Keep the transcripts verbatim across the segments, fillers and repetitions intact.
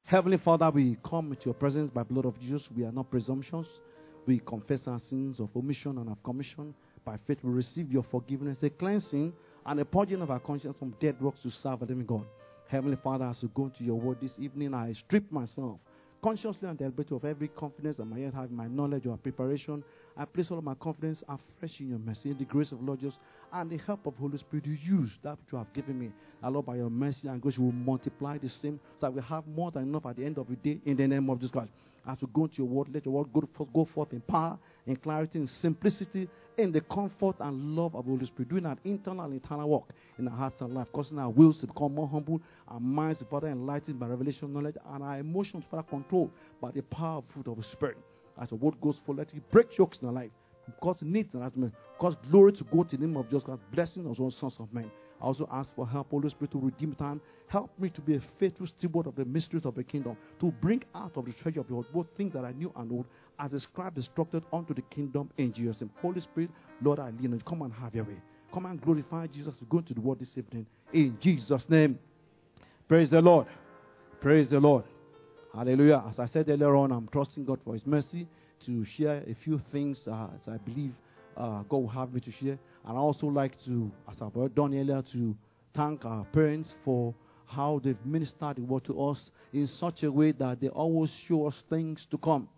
Heavenly Father, we come into your presence by blood of Jesus. We are not presumptions. We confess our sins of omission and of commission. By faith, we receive your forgiveness, a cleansing, and a purging of our conscience from dead works to serve the living God. Heavenly Father, as we go into your word this evening, I strip myself consciously and deliberately of every confidence that I yet have in my knowledge or preparation. I place all of my confidence afresh in your mercy, in the grace of Lord Jesus, and the help of Holy Spirit to use that which you have given me. And Lord, by your mercy and grace, you will multiply the same so that we have more than enough at the end of the day in the name of Jesus Christ. As we go into your word, let your word go forth, go forth in power, in clarity, in simplicity, in the comfort and love of the Holy Spirit, doing an internal and internal work in our hearts and life, causing our wills to become more humble, our minds to further enlightened by revelation knowledge, and our emotions further controlled by the power of the fruit of the Spirit. As the word goes forth, let it break yokes in our life, cause needs and enlightenment, cause glory to go to the name of Jesus Christ, blessing us all sons of men. I also ask for help, Holy Spirit, to redeem time. Help me to be a faithful steward of the mysteries of the kingdom, to bring out of the treasure of your word both things that are new and old, as the scribe instructed unto the kingdom in Jesus' name. Holy Spirit, Lord, I lean on you. Come and have your way. Come and glorify Jesus. We go into the word this evening in Jesus' name. Praise the Lord. Praise the Lord. Hallelujah. As I said earlier on, I'm trusting God for his mercy to share a few things uh, as I believe uh, God will have me to share. And I also like to, as I've done earlier, to thank our parents for how they've ministered the word to us in such a way that they always show us things to come.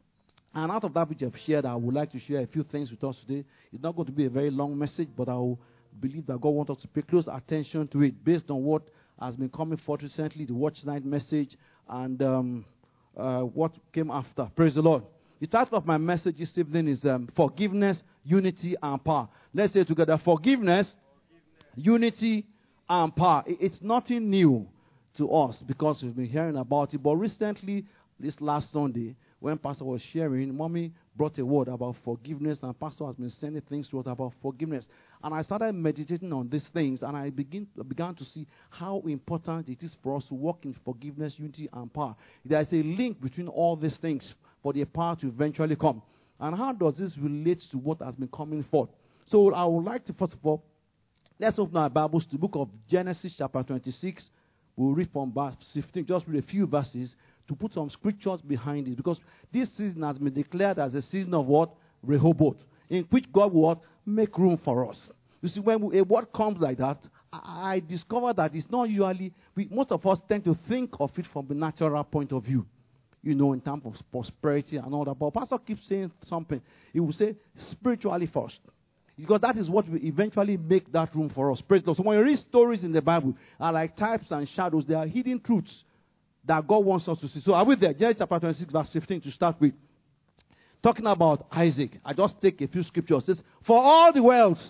And out of that which I've shared, I would like to share a few things with us today. It's not going to be a very long message, but I will believe that God wants us to pay close attention to it based on what has been coming forth recently, the Watch Night message, and um, uh, what came after. Praise the Lord. The title of my message this evening is um, Forgiveness, Unity, and Power. Let's say together, Forgiveness, Forgiveness. Unity, and Power. It's nothing new to us because we've been hearing about it. But recently, this last Sunday, when Pastor was sharing, Mommy brought a word about forgiveness, and Pastor has been sending things to us about forgiveness. And I started meditating on these things, and I begin, began to see how important it is for us to walk in forgiveness, unity, and power. There is a link between all these things for the power to eventually come. And how does this relate to what has been coming forth? So I would like to, first of all, let's open our Bibles to the book of Genesis chapter twenty-six. We'll read from verse fifteen, just read a few verses to put some scriptures behind it. Because this season has been declared as a season of what? Rehoboth. In which God will what? Make room for us. You see, when we, a word comes like that, I, I discover that it's not usually, we, most of us tend to think of it from the natural point of view. You know, in terms of prosperity and all that. But Pastor keeps saying something. He will say, spiritually first. Because that is what will eventually make that room for us. Praise the Lord. So when you read stories in the Bible, are like types and shadows. They are hidden truths that God wants us to see. So are we there? Genesis chapter twenty-six, verse fifteen to start with. Talking about Isaac. I just take a few scriptures. It says, for all the wells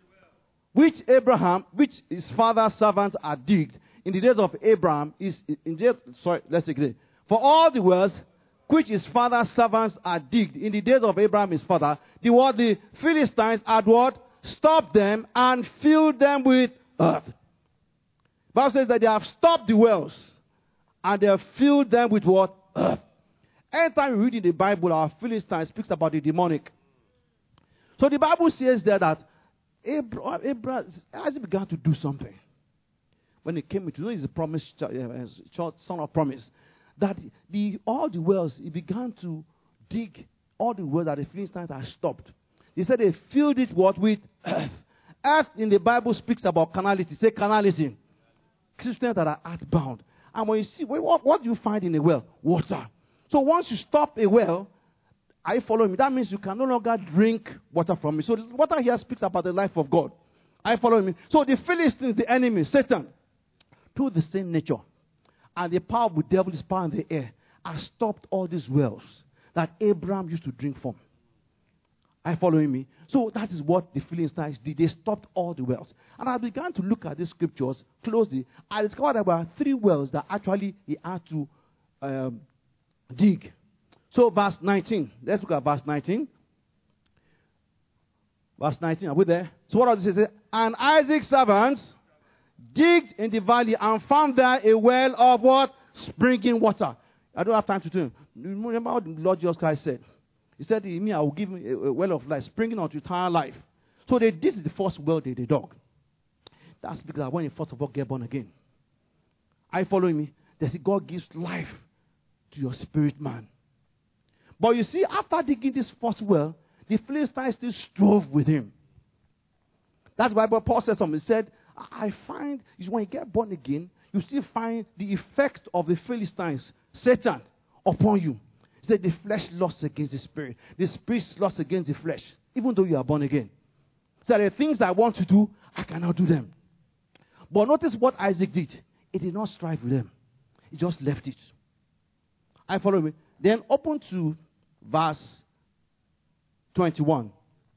which Abraham, which his father's servants had digged in the days of Abraham, is in days, sorry, let's take it. For all the wells which his father's servants had digged in the days of Abraham his father, the what the Philistines had what? Stopped them and filled them with earth. The Bible says that they have stopped the wells and they have filled them with what? Earth. Anytime we read in the Bible, our Philistines speaks about the demonic. So the Bible says there that Abraham, Abraham, Isaac began to do something. When he came into, you know, he's a promised child, son of promise. That the all the wells, he began to dig all the wells that the Philistines had stopped. He said they filled it what? With earth. Earth in the Bible speaks about carnality. Say carnality. Christians that are earthbound. And when you see, what, what do you find in a well? Water. So once you stop a well, are you following me? That means you can no longer drink water from it. So water here speaks about the life of God. Are you following me? So the Philistines, the enemy, Satan, through the same nature, and the power of the devil is power in the air, has stopped all these wells that Abraham used to drink from. Are you following me? So that is what the Philistines did. They stopped all the wells. And I began to look at these scriptures closely. I discovered there were three wells that actually he had to um, dig. So verse nineteen. Let's look at verse nineteen. Verse nineteen. Are we there? So what does it say? And Isaac's servants digged in the valley and found there a well of what? Springing water. I don't have time to tell you. Remember what the Lord Jesus Christ said? He said, me, I will give him a, a well of life, springing unto eternal life. So they, this is the first well they, they dug. That's because when you first of all get born again. Are you following me? They say God gives life to your spirit man. But you see, after digging this first well, the Philistines still strove with him. That's why Paul said something. He said, I find, is when you get born again, you still find the effect of the Philistines, Satan, upon you. He said, the flesh lusts against the spirit. The spirit lusts against the flesh, even though you are born again. So there are things I want to do, I cannot do them. But notice what Isaac did. He did not strive with them. He just left it. I follow me. Then open to verse twenty-one.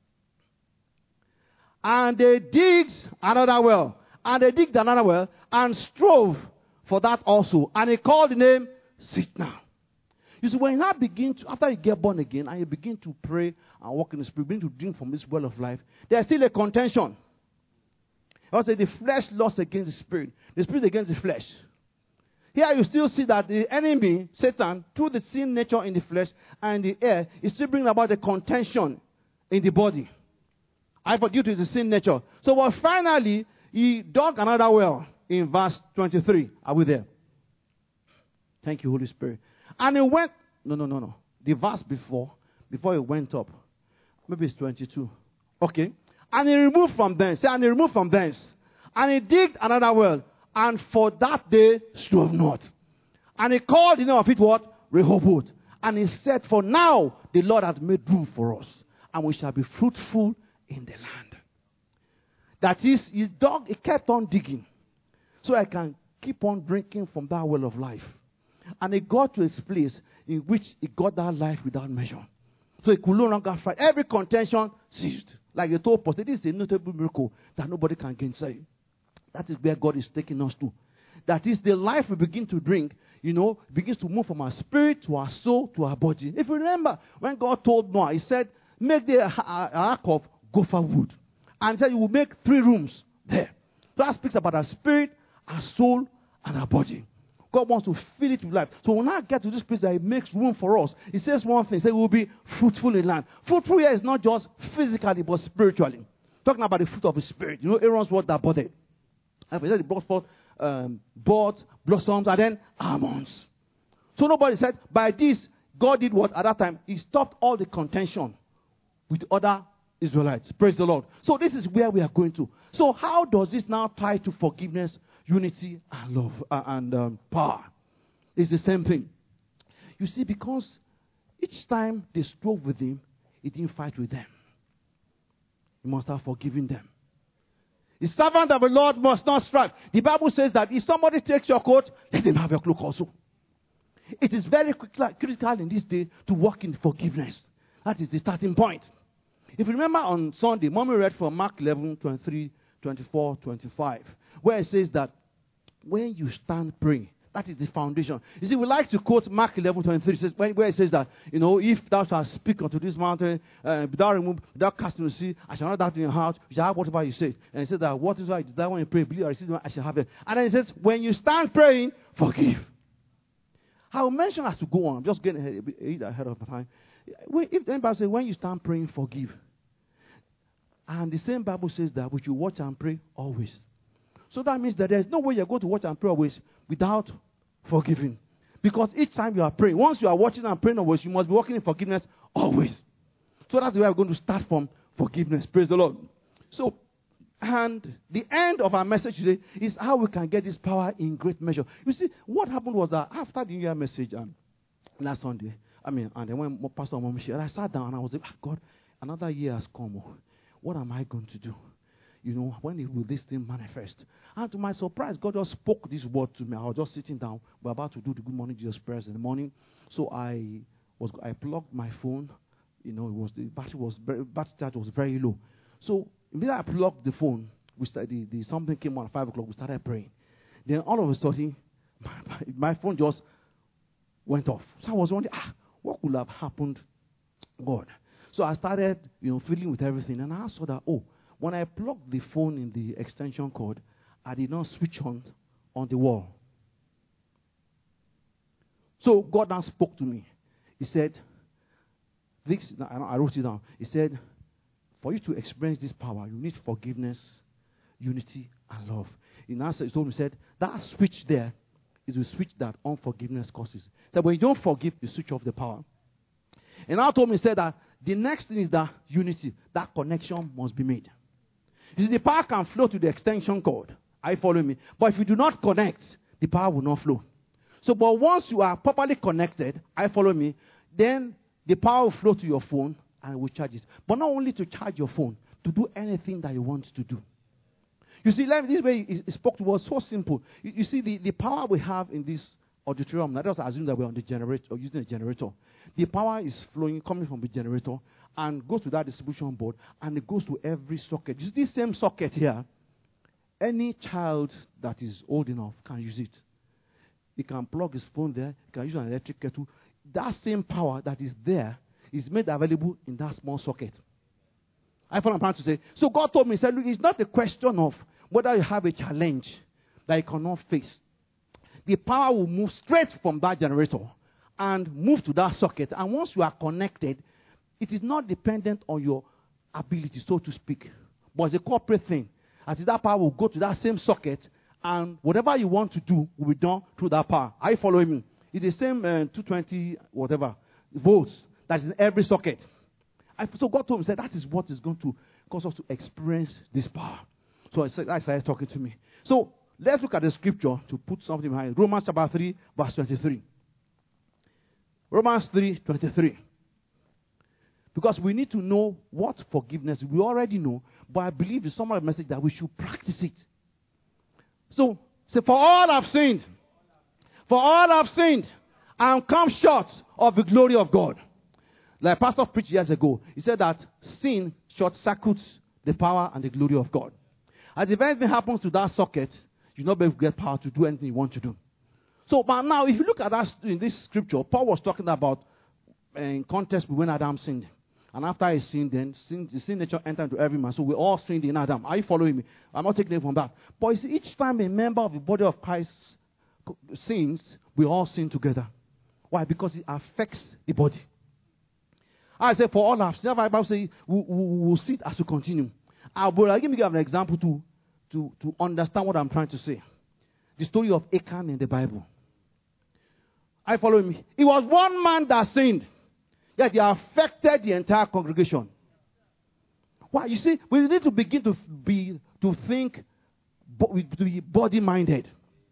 And they digged another well. And they digged another well and strove for that also. And he called the name Sitnah. You see, when you now begin to, after you get born again and you begin to pray and walk in the Spirit, begin to drink from this well of life, there's still a contention. I say the flesh lusts against the Spirit, the Spirit against the flesh. Here you still see that the enemy, Satan, through the sin nature in the flesh and the air, is still bringing about the contention in the body. I forgive to the sin nature. So well, finally, he dug another well in verse twenty-three. Are we there? Thank you, Holy Spirit. And he went, no, no, no, no. The verse before, before he went up, maybe it's twenty-two. Okay. And he removed from thence. And he removed from thence. And he digged another well. And for that day strove not. And he called the name of it what? Rehoboth. And he said, for now the Lord hath made room for us. And we shall be fruitful in the land. That is, he dug, he kept on digging. So I can keep on drinking from that well of life. And he got to a place in which he got that life without measure. So he could no longer fight. Every contention ceased. Like they told us, this is a notable miracle that nobody can gainsay. That is where God is taking us to. That is the life we begin to drink, you know, begins to move from our spirit to our soul to our body. If you remember, when God told Noah, he said, make the ark of gopher wood. And he said, you will make three rooms there. So that speaks about our spirit, our soul, and our body. God wants to fill it with life. So when I get to this place that He makes room for us, He says one thing, He says we will be fruitful in land. Fruitful here is not just physically, but spiritually. Talking about the fruit of the Spirit. You know, Aaron's word that budded. He said he brought forth um, buds, blossoms, and then almonds. So nobody said, by this, God did what at that time? He stopped all the contention with other Israelites. Praise the Lord. So this is where we are going to. So how does this now tie to forgiveness, unity, and love, uh, and um, power? It's the same thing. You see, because each time they strove with Him, He didn't fight with them. He must have forgiven them. The servant of the Lord must not strive. The Bible says that if somebody takes your coat, let him have your cloak also. It is very critical in this day to walk in forgiveness. That is the starting point. If you remember on Sunday, Mommy read from Mark eleven, twenty-three, twenty-four, twenty-five, where it says that when you stand praying, that is the foundation. You see, we like to quote Mark eleven, twenty-three, says, where it says that, you know, if thou shalt speak unto this mountain, uh, without remove, without casting the sea, I shall not doubt in your heart, you shall have whatever you say. And it says that what is right, that when you pray, believe I receive, I shall have it. And then it says, when you stand praying, forgive. I will mention as to go on. I'm just getting ahead, ahead of my time. If the Bible says, when you stand praying, forgive. And the same Bible says that we should watch and pray always. So that means that there's no way you're going to watch and pray always without forgiving. Because each time you are praying, once you are watching and praying always, you must be walking in forgiveness always. So that's where we're going to start from, forgiveness. Praise the Lord. So, and the end of our message today is how we can get this power in great measure. You see, what happened was that after the New Year message um, last Sunday, I mean, and then when Pastor Mom shared, I sat down and I was like, ah, God, another year has come. What am I going to do? You know, when will this thing manifest? And to my surprise, God just spoke this word to me. I was just sitting down. We're about to do the Good Morning Jesus prayers in the morning. So I was I plugged my phone. You know, it was the battery was very, battery charge was very low. So immediately I plugged the phone. We started, the, the something came on at five o'clock. We started praying. Then all of a sudden, my, my, my phone just went off. So I was wondering, ah, what could have happened, God? So I started, you know, fiddling with everything, and I saw that, oh, when I plugged the phone in the extension cord, I did not switch on on the wall. So God now spoke to me. He said, this, I wrote it down. He said, for you to experience this power, you need forgiveness, unity, and love. In answer, he told me, he said, that switch there is the switch that unforgiveness causes. So when you don't forgive, you switch off the power. And now told me, said that the next thing is that unity, that connection must be made. You see, the power can flow to the extension cord. Are you following me? But if you do not connect, the power will not flow. So, but once you are properly connected, are you following me? Then the power will flow to your phone and it will charge it. But not only to charge your phone, to do anything that you want to do. You see, let me, this way he spoke to us so simple. You, you see, the, the power we have in this auditorium, let us assume that we're on the generator, or using a generator. The power is flowing, coming from the generator, and goes to that distribution board, and it goes to every socket. You see, this same socket here, any child that is old enough can use it. He can plug his phone there, he can use an electric kettle. That same power that is there is made available in that small socket. I found I'm trying to say. So God told me, he said, look, it's not a question of whether you have a challenge that you cannot face. The power will move straight from that generator and move to that socket. And once you are connected, it is not dependent on your ability, so to speak. But it's a corporate thing. As that power will go to that same socket, and whatever you want to do will be done through that power. Are you following me? It's the same uh, two hundred twenty whatever volts that's in every socket. I, so God told me, said, that is what is going to cause us to experience this power. So I said, I started talking to me. So let's look at the scripture to put something behind. Romans chapter three, verse twenty-three. Romans three, twenty-three. Because we need to know what forgiveness is. We already know, but I believe it's some of the message that we should practice it. So, say, for all have sinned. For all have sinned and come short of the glory of God. Like Pastor preached years ago, he said that sin short circuits the power and the glory of God. As if anything happens to that socket, you'll not be able to get power to do anything you want to do. So, but now, if you look at that in this scripture, Paul was talking about uh, in context when Adam sinned. And after he sinned, then sin, the sin nature entered into every man. So we all sinned in Adam. Are you following me? I'm not taking it from that. But you see, each time a member of the body of Christ sins, we all sin together. Why? Because it affects the body. I say, for all have sinned, the Bible says we, we, we will see it as we continue. Uh, but I'll give you an example to, to, to understand what I'm trying to say. The story of Achan in the Bible. Are you following me? It was one man that sinned. Yet he affected the entire congregation. Why? You see, we need to begin to be to think, to be body-minded.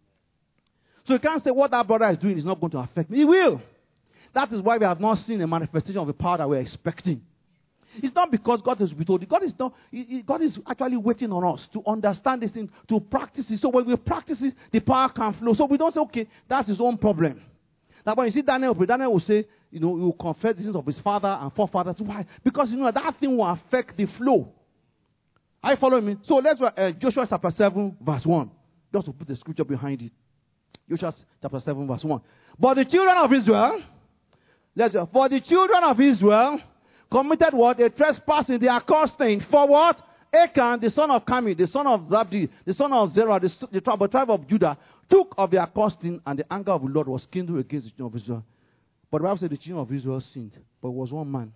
So you can't say what that brother is doing is not going to affect me. He will. That is why we have not seen a manifestation of the power that we're expecting. It's not because God is withholding. God is not. God is actually waiting on us to understand this thing, to practice it. So when we practice it, the power can flow. So we don't say, okay, that's his own problem. Now when you see Daniel, Daniel will say, you know, he will confess the sins of his father and forefathers. Why? Because, you know, that thing will affect the flow. Are you following me? So let's uh, Joshua chapter seven, verse one. Just to put the scripture behind it. Joshua chapter seven, verse one. But the children of Israel, let's for the children of Israel committed what? A trespass in their costing. For what? Achan, the son of Carmi, the son of Zabdi, the son of Zerah, the, the tribe, tribe of Judah, took of their costing, and the anger of the Lord was kindled against the children of Israel. But the Bible said the children of Israel sinned. But it was one man,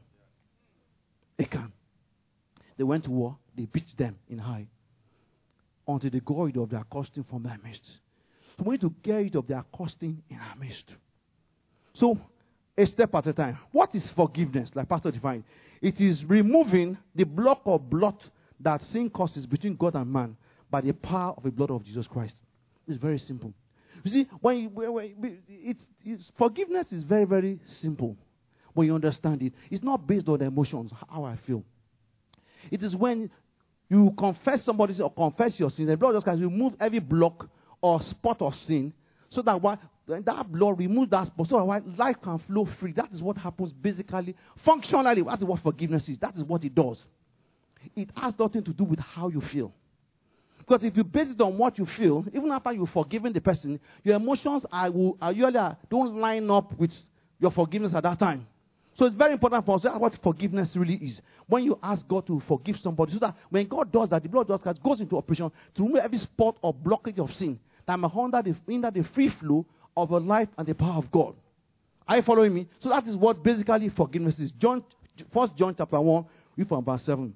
Achan. They went to war. They beat them in high until they got rid of their costing from their midst. So we need to get rid of their costing in our midst. So, a step at a time. What is forgiveness? Like Pastor defined, it is removing the block of blood that sin causes between God and man by the power of the blood of Jesus Christ. It's very simple. You see, when, you, when, when it's, it's, forgiveness is very, very simple when you understand it. It's not based on the emotions, how I feel. It is when you confess somebody or confess your sin, the blood just can remove every block or spot of sin, so that what that blood removes that spot, so that life can flow free. That is what happens basically, functionally. That is what forgiveness is. That is what it does. It has nothing to do with how you feel. Because if you base it on what you feel, even after you've forgiven the person, your emotions are, will, are usually don't line up with your forgiveness at that time. So it's very important for us to know what forgiveness really is. When you ask God to forgive somebody, so that when God does that, the blood of God goes into operation to remove every spot or blockage of sin that may hinder the, hinder the free flow of a life and the power of God. Are you following me? So that is what basically forgiveness is. John, First John chapter one, read from verse seven.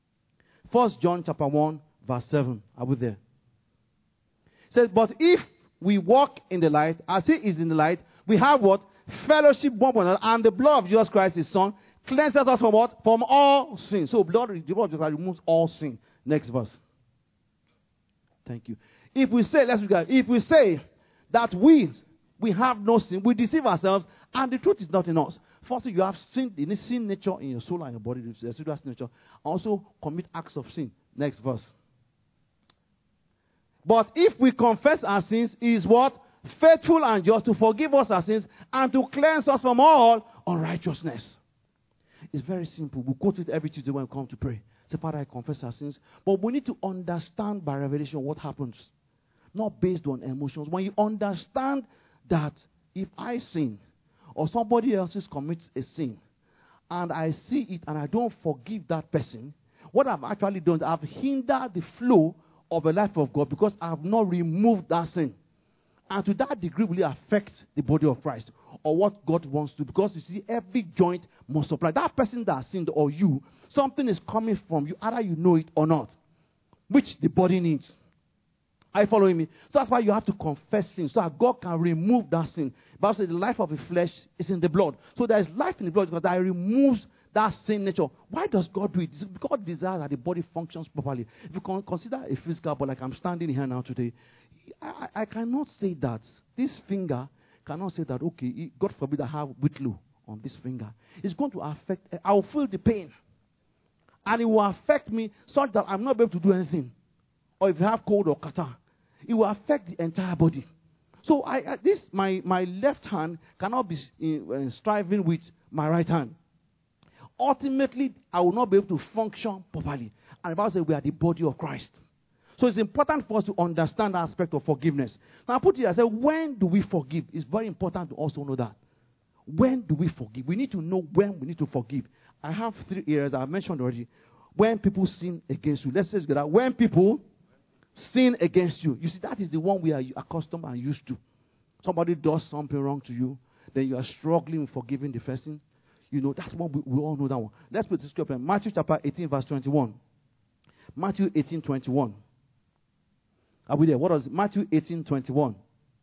First John chapter one, verse seven. Are we there? It says, but if we walk in the light, as he is in the light, we have what? Fellowship one with another, and the blood of Jesus Christ, his son, cleanses us from what? From all sin. So blood, the blood of Jesus Christ removes all sin. Next verse. Thank you. If we say, let's look at it. If we say that we we have no sin, we deceive ourselves, and the truth is not in us. Firstly, you have sin, in sin nature in your soul and your body, the serious nature. Also commit acts of sin. Next verse. But if we confess our sins, he is what? Faithful and just to forgive us our sins and to cleanse us from all unrighteousness. It's very simple. We quote it every Tuesday when we come to pray. Say, Father, I confess our sins. But we need to understand by revelation what happens. Not based on emotions. When you understand that if I sin, or somebody else commits a sin, and I see it and I don't forgive that person, what I've actually done is I've hindered the flow of the life of God because I have not removed that sin. And to that degree will it affect the body of Christ or what God wants to. Because you see, every joint must supply. That person that sinned or you, something is coming from you, either you know it or not, which the body needs. Are you following me? So that's why you have to confess sin, so that God can remove that sin. The Bible says the life of the flesh is in the blood. So there is life in the blood because that removes that sin nature. Why does God do it? God desires that the body functions properly. If you can consider a physical body, like I'm standing here now today, I, I cannot say that. This finger cannot say that, okay, God forbid I have whitlow on this finger. It's going to affect, I will feel the pain. And it will affect me such that I'm not able to do anything. Or if you have cold or catarrh, it will affect the entire body. So I, I, this my, my left hand cannot be uh, striving with my right hand. Ultimately, I will not be able to function properly. And the Bible says we are the body of Christ. So it's important for us to understand the aspect of forgiveness. Now I put it, I said, when do we forgive? It's very important to also know that. When do we forgive? We need to know when we need to forgive. I have three areas I mentioned already. When people sin against you. Let's say that when people sin against you. You see, that is the one we are accustomed and used to. Somebody does something wrong to you, then you are struggling with forgiving the person. You know, that's one we, we all know that one. Let's put the scripture in Matthew chapter eighteen, verse twenty-one. Matthew eighteen, twenty-one. Are we there? What was it? Matthew eighteen, twenty-one.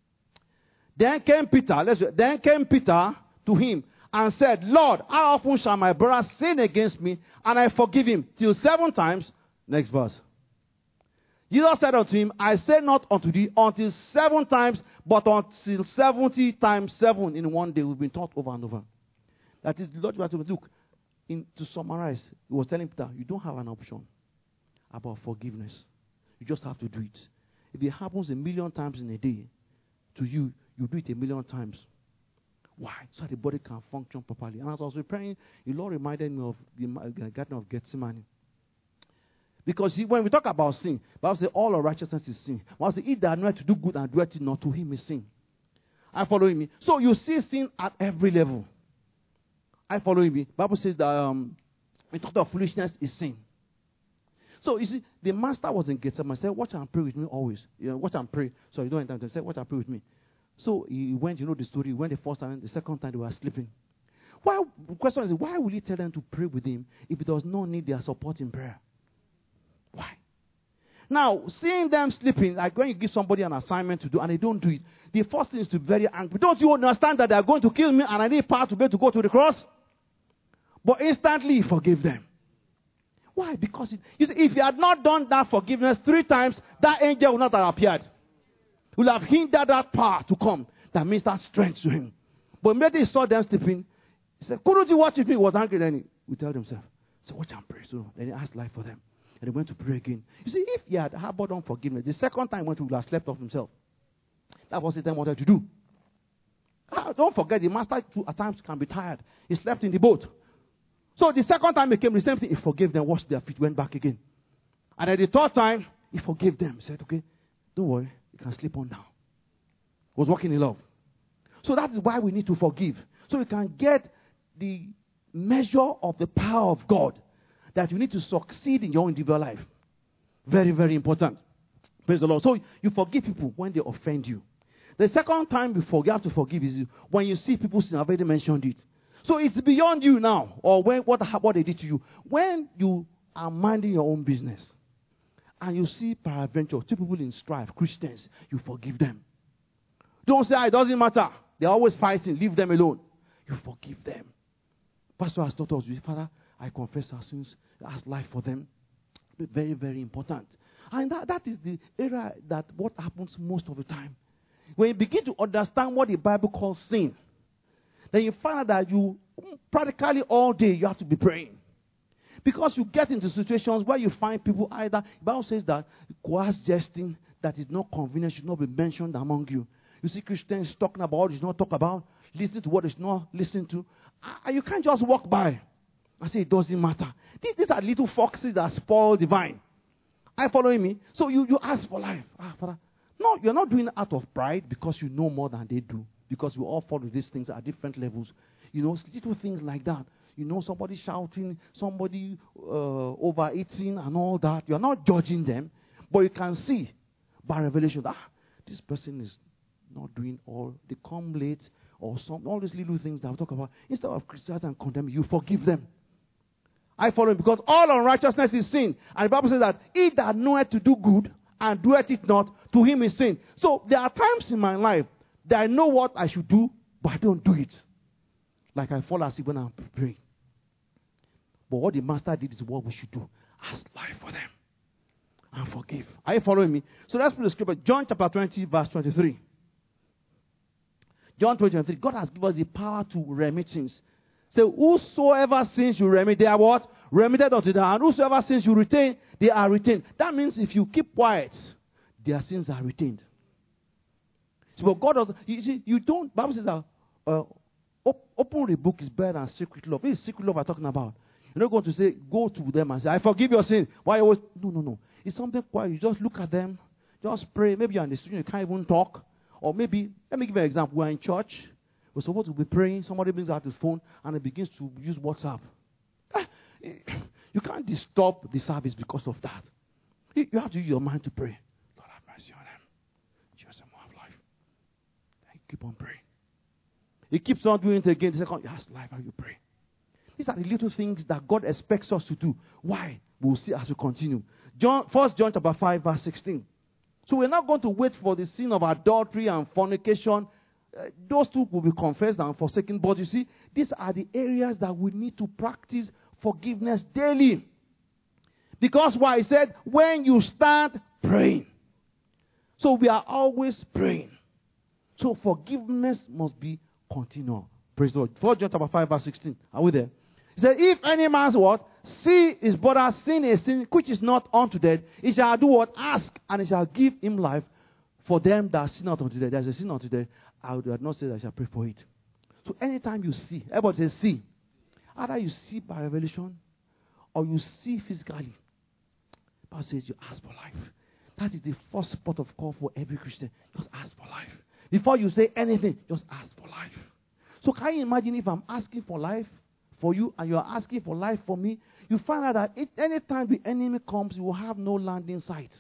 Then came Peter, let's then came Peter to him and said, Lord, how often shall my brother sin against me and I forgive him? Till seven times. Next verse. Jesus said unto him, I say not unto thee until seven times, but until seventy times seven in one day. We've been taught over and over. That is the Lord was saying, look, in, to summarize, he was telling Peter, you don't have an option about forgiveness. You just have to do it. If it happens a million times in a day, to you, you do it a million times. Why? So the body can function properly. And as I was praying, the Lord reminded me of the Garden of Gethsemane. Because see, when we talk about sin, the Bible says all of righteousness is sin. Once he that knoweth to do good and doeth it not, to him is sin. Are you following me? So you see sin at every level. Are you following me? The Bible says that um, the thought of foolishness is sin. So you see, the master was in Gethsemane. He said, watch and pray with me always. You know, watch and pray. Sorry, don't enter. He said, watch and pray with me. So he went, you know the story. He went the first time, the second time they were sleeping. Why? The question is, why would he tell them to pray with him if he does not need their support in prayer? Why? Now, seeing them sleeping, like when you give somebody an assignment to do and they don't do it, the first thing is to be very angry. Don't you understand that they are going to kill me and I need power to be able to go to the cross? But instantly he forgave them. Why? Because it, you see, if he had not done that forgiveness three times, that angel would not have appeared. He would have hindered that power to come. That means that strength to him. But immediately he saw them sleeping, he said, couldn't you watch with me? He was angry. Then he would tell himself, so watch and pray. So then he asked life for them. And he went to pray again. You see, if he had harbored unforgiveness, the second time he went to, he would have slept off himself. That was what he wanted to do. Ah, don't forget, the master at times can be tired. He slept in the boat. So the second time he came, the same thing, he forgave them, washed their feet, went back again. And at the third time, he forgave them. He said, okay, don't worry, you can sleep on now. He was walking in love. So that is why we need to forgive. So we can get the measure of the power of God that you need to succeed in your individual life. Very, very important. Praise the Lord. So you forgive people when they offend you. The second time you forgive, have to forgive is when you see people sin. I've already mentioned it. So it's beyond you now, or when what, what they did to you. When you are minding your own business, and you see peradventure two people in strife, Christians, you forgive them. Don't say, it doesn't matter. They're always fighting. Leave them alone. You forgive them. Pastor has taught us, Father, I confess our sins. Ask life for them. Very, very important. And that, that is the area that what happens most of the time. When you begin to understand what the Bible calls sin, then you find out that you practically all day you have to be praying. Because you get into situations where you find people either, the Bible says that coarse jesting that is not convenient should not be mentioned among you. You see Christians talking about what is not talked about, listening to what is not listened to. And you can't just walk by and say it doesn't matter. These, these are little foxes that spoil the vine. Are you following me? So you, you ask for life. Ah, Father. No, you're not doing it out of pride because you know more than they do. Because we all follow these things at different levels. You know, little things like that. You know, somebody shouting, somebody uh, overeating and all that. You're not judging them. But you can see by revelation that ah, this person is not doing all. They come late or some all these little things that we talk about. Instead of criticizing and condemning, you forgive them. I follow him because all unrighteousness is sin. And the Bible says that he that knoweth to do good and doeth it not, to him is sin. So there are times in my life that I know what I should do, but I don't do it. Like I fall asleep when I'm praying. But what the master did is what we should do. Ask life for them. And forgive. Are you following me? So let's put the scripture. John chapter twenty, verse twenty-three. John twenty, twenty-three. God has given us the power to remit sins. So whosoever sins you remit, they are what? Remitted unto them. And whosoever sins you retain, they are retained. That means if you keep quiet, their sins are retained. So but God does, you see, you don't, Bible says that uh, op- open the book is better than secret love. This is secret love I'm talking about. You're not going to say, go to them and say, I forgive your sin. Why always? No, no, no. It's something quiet. You just look at them, just pray. Maybe you're in the street, you can't even talk. Or maybe, let me give you an example. We're in church. We're supposed to be praying. Somebody brings out his phone and he begins to use WhatsApp. You can't disturb the service because of that. You have to use your mind to pray. Lord, have mercy on them. Jesus, them more of life. Then you keep on praying. He keeps on doing it again. The second, yes, life, how you pray. These are the little things that God expects us to do. Why? We'll see as we continue. John, First John chapter five, verse sixteen. So we're not going to wait for the sin of adultery and fornication. Uh, those two will be confessed and forsaken. But you see, these are the areas that we need to practice forgiveness daily. Because why? He said, when you start praying. So we are always praying. So forgiveness must be continual. Praise the Lord. First John chapter five, verse sixteen. Are we there? He said, if any man's what? See his brother sin a sin which is not unto death, he shall do what? Ask, and he shall give him life. For them that sin not unto death, there's a sin unto death, I would not say that I shall pray for it. So anytime you see, everybody says see. Either you see by revelation or you see physically. The Bible says you ask for life. That is the first port of call for every Christian. Just ask for life. Before you say anything, just ask for life. So can you imagine if I'm asking for life for you and you're asking for life for me? You find out that it, anytime the enemy comes, you will have no landing site.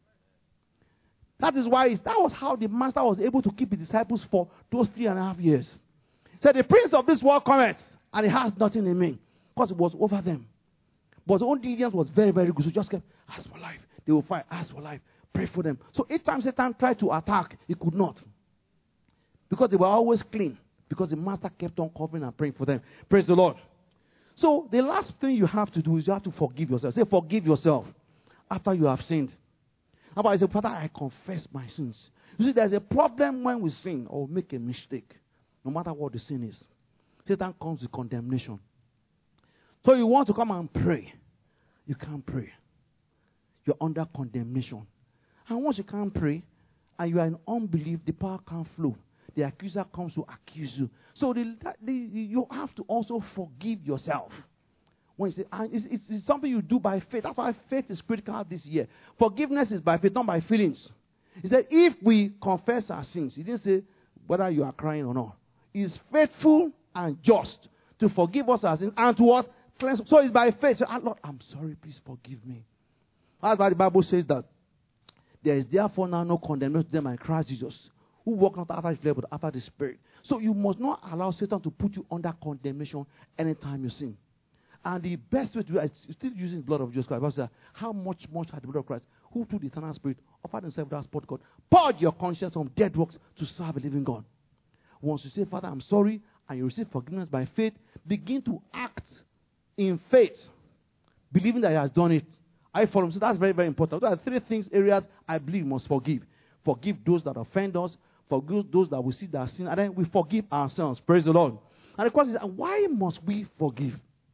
That is why that was how the master was able to keep his disciples for those three and a half years. He said, the prince of this world cometh, and he has nothing in me, because it was over them. But the obedience was very, very good. So just kept, ask for life. They will fight, ask for life, pray for them. So each time Satan tried to attack, he could not. Because they were always clean. Because the master kept on covering and praying for them. Praise the Lord. So the last thing you have to do is you have to forgive yourself. Say, forgive yourself after you have sinned. How about I say, Father, I confess my sins. You see, there's a problem when we sin or make a mistake, no matter what the sin is. Satan comes with condemnation. So you want to come and pray. You can't pray. You're under condemnation. And once you can't pray, and you are in unbelief, the power can't flow. The accuser comes to accuse you. So the, the, you have to also forgive yourself. When you say, and it's, it's, it's something you do by faith. That's why faith is critical this year. Forgiveness is by faith, not by feelings. He said, if we confess our sins, he didn't say whether you are crying or not. He is faithful and just to forgive us our sins and to what? Cleanse. So it's by faith. So, Lord, I'm sorry, please forgive me. That's why the Bible says that there is therefore now no condemnation to them in Christ Jesus, who walk not after the flesh but after the Spirit. So you must not allow Satan to put you under condemnation anytime you sin. And the best way to do it is still using the blood of Jesus Christ. Because how much, much had the blood of Christ, who through the eternal Spirit offer themselves without spot God. Purge your conscience from dead works to serve a living God. Once you say, Father, I'm sorry, and you receive forgiveness by faith, begin to act in faith, believing that He has done it. I follow him. So that's very, very important. There are three things, areas I believe we must forgive. Forgive those that offend us. Forgive those that we see that sin. And then we forgive ourselves. Praise the Lord. And the question is, why must we forgive?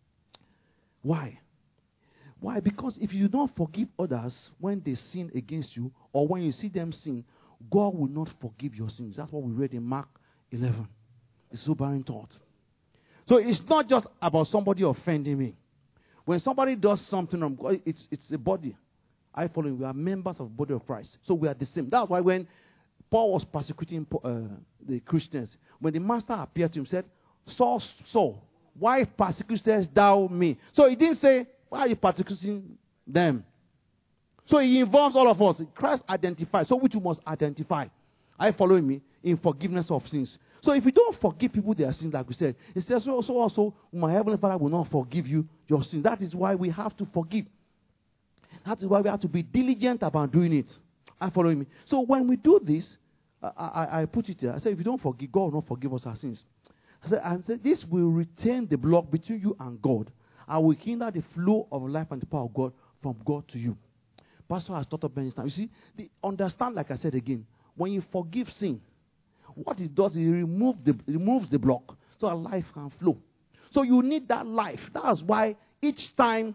Why? Why? Because if you don't forgive others when they sin against you, or when you see them sin, God will not forgive your sins. That's what we read in Mark eleven. It's a sobering thought. So it's not just about somebody offending me. When somebody does something wrong, it's, it's a body. I follow him. We are members of the body of Christ. So we are the same. That's why when Paul was persecuting uh, the Christians, when the master appeared to him, said, Saul, Saul, why persecutest thou me? So he didn't say, why are you persecuting them? So he involves all of us. Christ identifies. So which you must identify. Are you following me? In forgiveness of sins. So if you don't forgive people their sins, like we said, it says so also, also my heavenly Father will not forgive you your sins. That is why we have to forgive. That is why we have to be diligent about doing it. Are you following me? So when we do this, I, I, I put it there. I said, if you don't forgive, God will not forgive us our sins. I said, I said, this will retain the block between you and God. And will hinder the flow of life and the power of God from God to you. Pastor has taught us many times. You see, the, understand, like I said again, when you forgive sin, what it does is it remove the, removes the block so that life can flow. So you need that life. That's why each time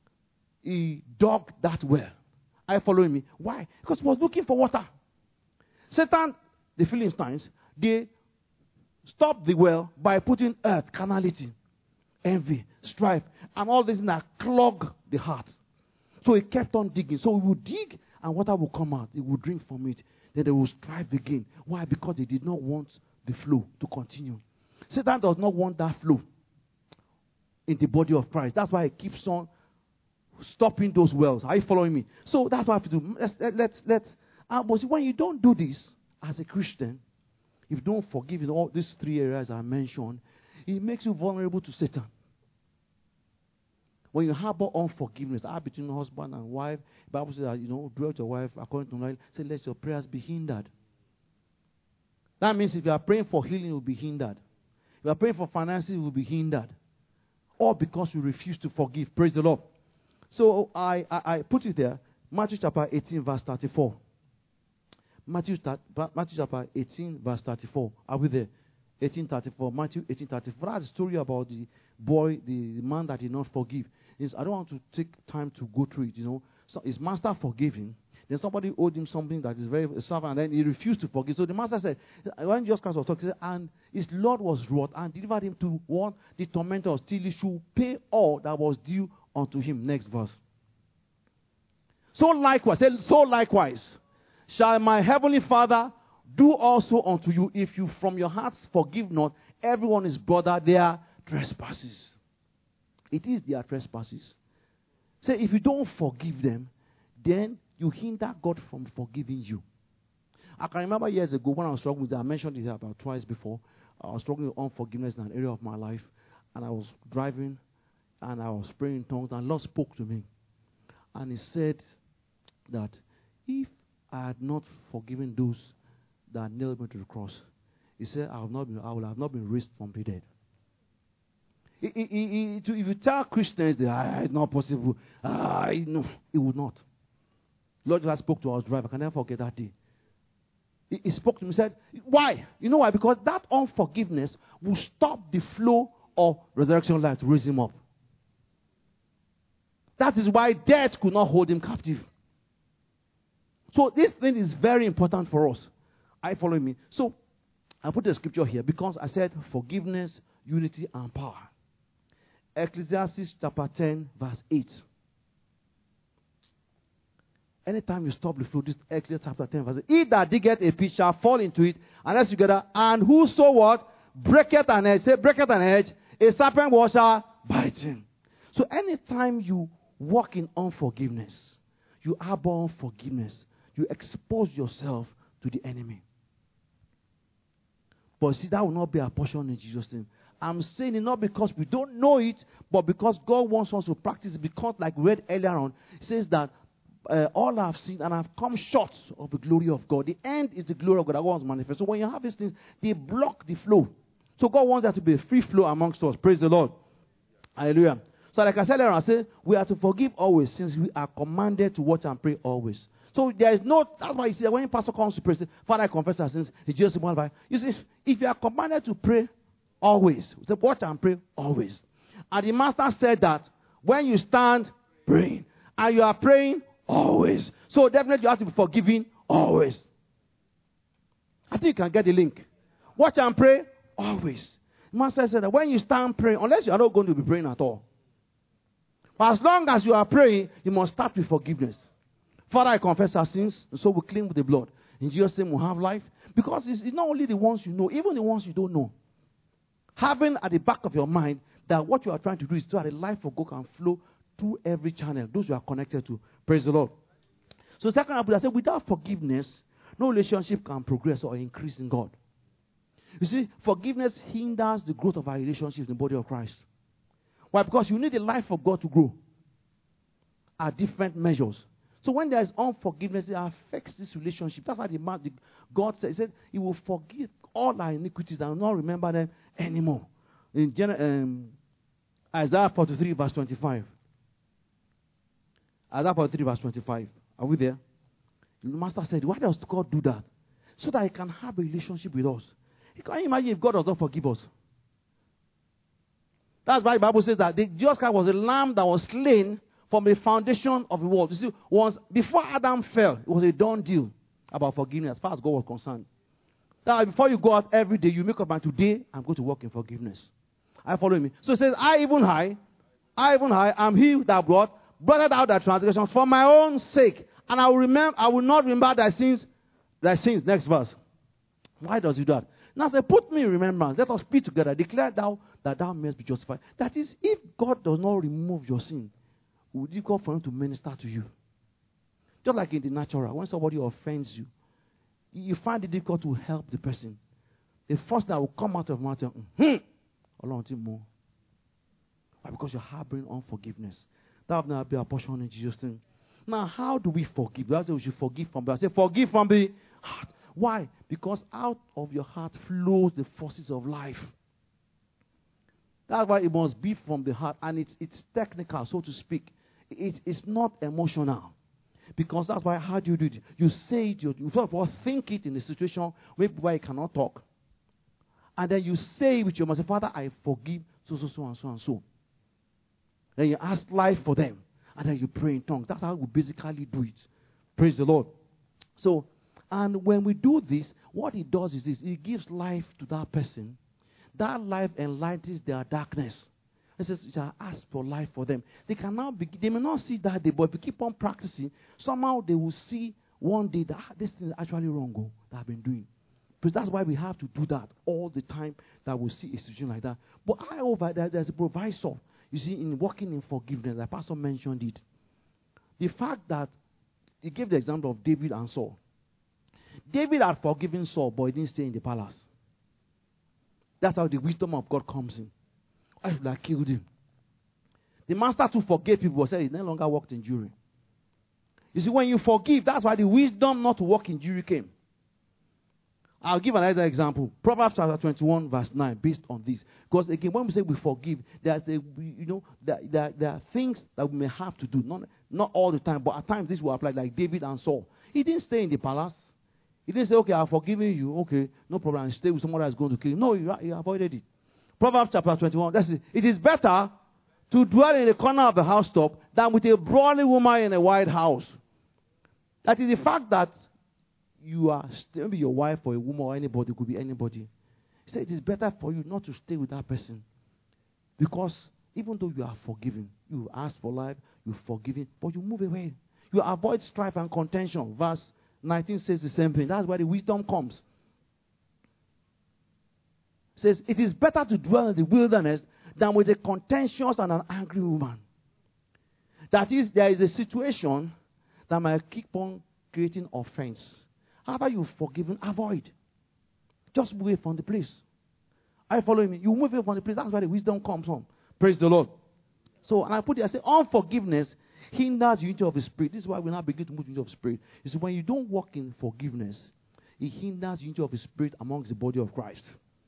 he dug that well. Are you following me? Why? Because he was looking for water. Satan, the Philistines, they stopped the well by putting earth, carnality, envy, strife, and all these that clog the heart. So he kept on digging. So he would dig and water will come out. He would drink from it. Then they will strive again. Why? Because they did not want the flow to continue. Satan does not want that flow in the body of Christ. That's why he keeps on stopping those wells. Are you following me? So that's what I have to do. Let's, let's, let's. Uh, but see, when you don't do this as a Christian, if you don't forgive in all these three areas I mentioned, it makes you vulnerable to Satan. When you harbor unforgiveness, ah, between husband and wife, the Bible says that, you know, dwell with your wife according to knowledge. Say, let your prayers be hindered. That means if you are praying for healing, it will be hindered. If you are praying for finances, it will be hindered. All because you refuse to forgive. Praise the Lord. So I, I, I put it there. Matthew chapter eighteen, verse thirty-four. Matthew, Matthew chapter eighteen, verse thirty-four. Are we there? eighteen thirty-four. Matthew eighteen thirty-four. That's a story about the boy, the, the man that did not forgive. It's, I don't want to take time to go through it, you know. So his master forgave him. Then somebody owed him something that is very servant, and then he refused to forgive. So the master said, when Jesus Christ was talking, he said, and his Lord was wroth and delivered him to one, the tormentors, till he should pay all that was due unto him. Next verse. So likewise, so likewise, shall my heavenly Father do also unto you, if you from your hearts forgive not everyone his brother their trespasses. It is their trespasses. Say, if you don't forgive them, then you hinder God from forgiving you. I can remember years ago when I was struggling with that. I mentioned it about twice before. I was struggling with unforgiveness in an area of my life. And I was driving and I was praying in tongues. And Lord spoke to me. And he said that if I had not forgiven those that nailed me to the cross, he said, I, have not been, I would have not been raised from the dead. It, it, it, it, if you tell Christians that ah, it's not possible, ah, no, it would not. Lord Jesus spoke to our driver. I can never forget that day. He, he spoke to me and said, why? You know why? Because that unforgiveness will stop the flow of resurrection life to raise him up. That is why death could not hold him captive. So this thing is very important for us. Are you following me? So I put the scripture here because I said forgiveness, unity, and power. Ecclesiastes chapter ten, verse eight. Anytime you stop the flow, this Ecclesiastes chapter ten, verse eight. He that diggeth a pit shall fall into it, and let's together. And whoso what? Breaketh an edge. Say, breaketh an edge. A serpent what shall bite him. So anytime you walk in unforgiveness, you harbor unforgiveness, you expose yourself to the enemy. But see, that will not be our portion in Jesus' name. I'm saying it not because we don't know it, but because God wants us to practice it. Because, like we read earlier on, it says that uh, all I've seen and I've come short of the glory of God. The end is the glory of God that wants to manifest. So when you have these things, they block the flow. So God wants there to be a free flow amongst us. Praise the Lord. Hallelujah. So like I said earlier, I said we are to forgive always, since we are commanded to watch and pray always. So there is no, that's why you see when pastor comes to pray, say, Father, I confess our sins. He just one by. You see, if you are commanded to pray always, say watch and pray always. And the master said that when you stand praying and you are praying always. So definitely you have to be forgiving always. I think you can get the link. Watch and pray always. The master said that when you stand praying, unless you are not going to be praying at all. But as long as you are praying, you must start with forgiveness. Father, I confess our sins, and so we clean with the blood. In Jesus' name, we'll have life. Because it's, it's not only the ones you know, even the ones you don't know. Having at the back of your mind that what you are trying to do is so that the life of God can flow through every channel, those you are connected to. Praise the Lord. So second, I said, without forgiveness, no relationship can progress or increase in God. You see, forgiveness hinders the growth of our relationships in the body of Christ. Why? Because you need the life of God to grow at different measures. So when there is unforgiveness, it affects this relationship. That's why the man, the, God said, he said, He will forgive all our iniquities and will not remember them anymore. In Gen- um, Isaiah forty-three, verse twenty-five. Isaiah forty-three, verse twenty-five. Are we there? The master said, why does God do that? So that He can have a relationship with us. Can you imagine if God does not forgive us? That's why the Bible says that the Jesus Christ was a lamb that was slain from the foundation of the world. You see, once before Adam fell, it was a done deal about forgiveness as far as God was concerned. That before you go out every day, you make up mind, today I'm going to walk in forgiveness. Are you following me? So it says, I even I, I even I am He that brought, blotted out thy transgressions for my own sake, and I will remember, I will not remember thy sins, thy sins. Next verse. Why does He do that? Now say, put me in remembrance. Let us be together. Declare thou that thou mayest be justified. That is, if God does not remove your sin, it will be difficult for Him to minister to you. Just like in the natural, when somebody offends you, you find it difficult to help the person. The first thing that will come out of your mouth is, hmm, why? Because you're harboring unforgiveness. That will not be a portion in Jesus' name. Now, how do we forgive? That's why we should forgive from the heart. Say, forgive from the heart. Why? Because out of your heart flows the forces of life. That's why it must be from the heart, and it's, it's technical, so to speak. It, it's not emotional. Because that's why, how do you do it? You say it, you, you first of all think it in a situation where you cannot talk. And then you say with your mouth, Father, I forgive so, so, so, and so, and so. Then you ask life for them. And then you pray in tongues. That's how we basically do it. Praise the Lord. So, and when we do this, what it does is this. It gives life to that person. That life enlightens their darkness. It says, you shall ask for life for them. They can now be, they may not see that day, but if you keep on practicing, somehow they will see one day that ah, this thing is actually wrong, oh, that I've been doing. Because that's why we have to do that all the time, that we see a situation like that. But I over there, there's a provisor. You see, in walking in forgiveness, the pastor mentioned it. The fact that he gave the example of David and Saul. David had forgiven Saul, but he didn't stay in the palace. That's how the wisdom of God comes in. I should have killed him. The master to forgive people said he no longer worked in jury. You see, when you forgive, that's why the wisdom not to work in jury came. I'll give another example. Proverbs chapter twenty-one, verse nine, based on this. Because again, when we say we forgive, there's a, you know, there, there, there are things that we may have to do. Not, not all the time, but at times this will apply, like David and Saul. He didn't stay in the palace. He didn't say, okay, I've forgiven you. Okay, no problem. And stay with someone that's going to kill you. No, he, he avoided it. Proverbs chapter twenty-one, that's it. It is better to dwell in the corner of the housetop than with a brawny woman in a wide house. That is the fact that you are, maybe your wife or a woman or anybody, could be anybody. He said it is better for you not to stay with that person. Because even though you are forgiven, you ask for life, you forgive it, but you move away. You avoid strife and contention. Verse nineteen says the same thing. That's where the wisdom comes. It says, it is better to dwell in the wilderness than with a contentious and an angry woman. That is, there is a situation that might keep on creating offense. After you've forgiven, avoid. Just move away from the place. Are you following me? You move away from the place. That's where the wisdom comes from. Praise the Lord. So, and I put it, I say, unforgiveness hinders the unity of the Spirit. This is why we now begin to move into the unity of the Spirit. Is when you don't walk in forgiveness, it hinders the unity of the Spirit amongst the body of Christ.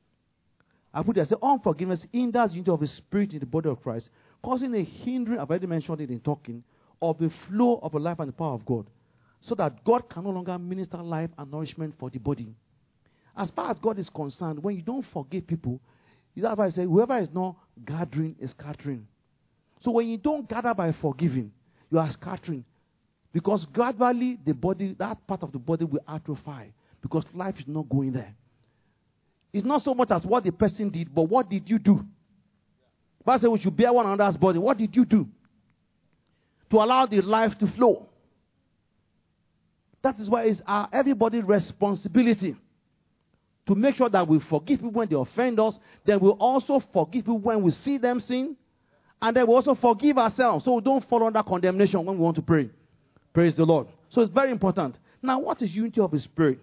I put it, I say, unforgiveness hinders the unity of the Spirit in the body of Christ, causing a hindrance, I've already mentioned it in talking, of the flow of the life and the power of God, so that God can no longer minister life and nourishment for the body. As far as God is concerned, when you don't forgive people, that's why I say, whoever is not gathering is scattering. So when you don't gather by forgiving, you are scattering. Because gradually, the body, that part of the body will atrophy, because life is not going there. It's not so much as what the person did, but what did you do? Bible says we should bear one another's body. What did you do to allow the life to flow? That is why it's our everybody's responsibility to make sure that we forgive people when they offend us. Then we'll also forgive people when we see them sin. And then we also forgive ourselves, so we don't fall under condemnation when we want to pray. Praise the Lord. So it's very important. Now, what is unity of the Spirit?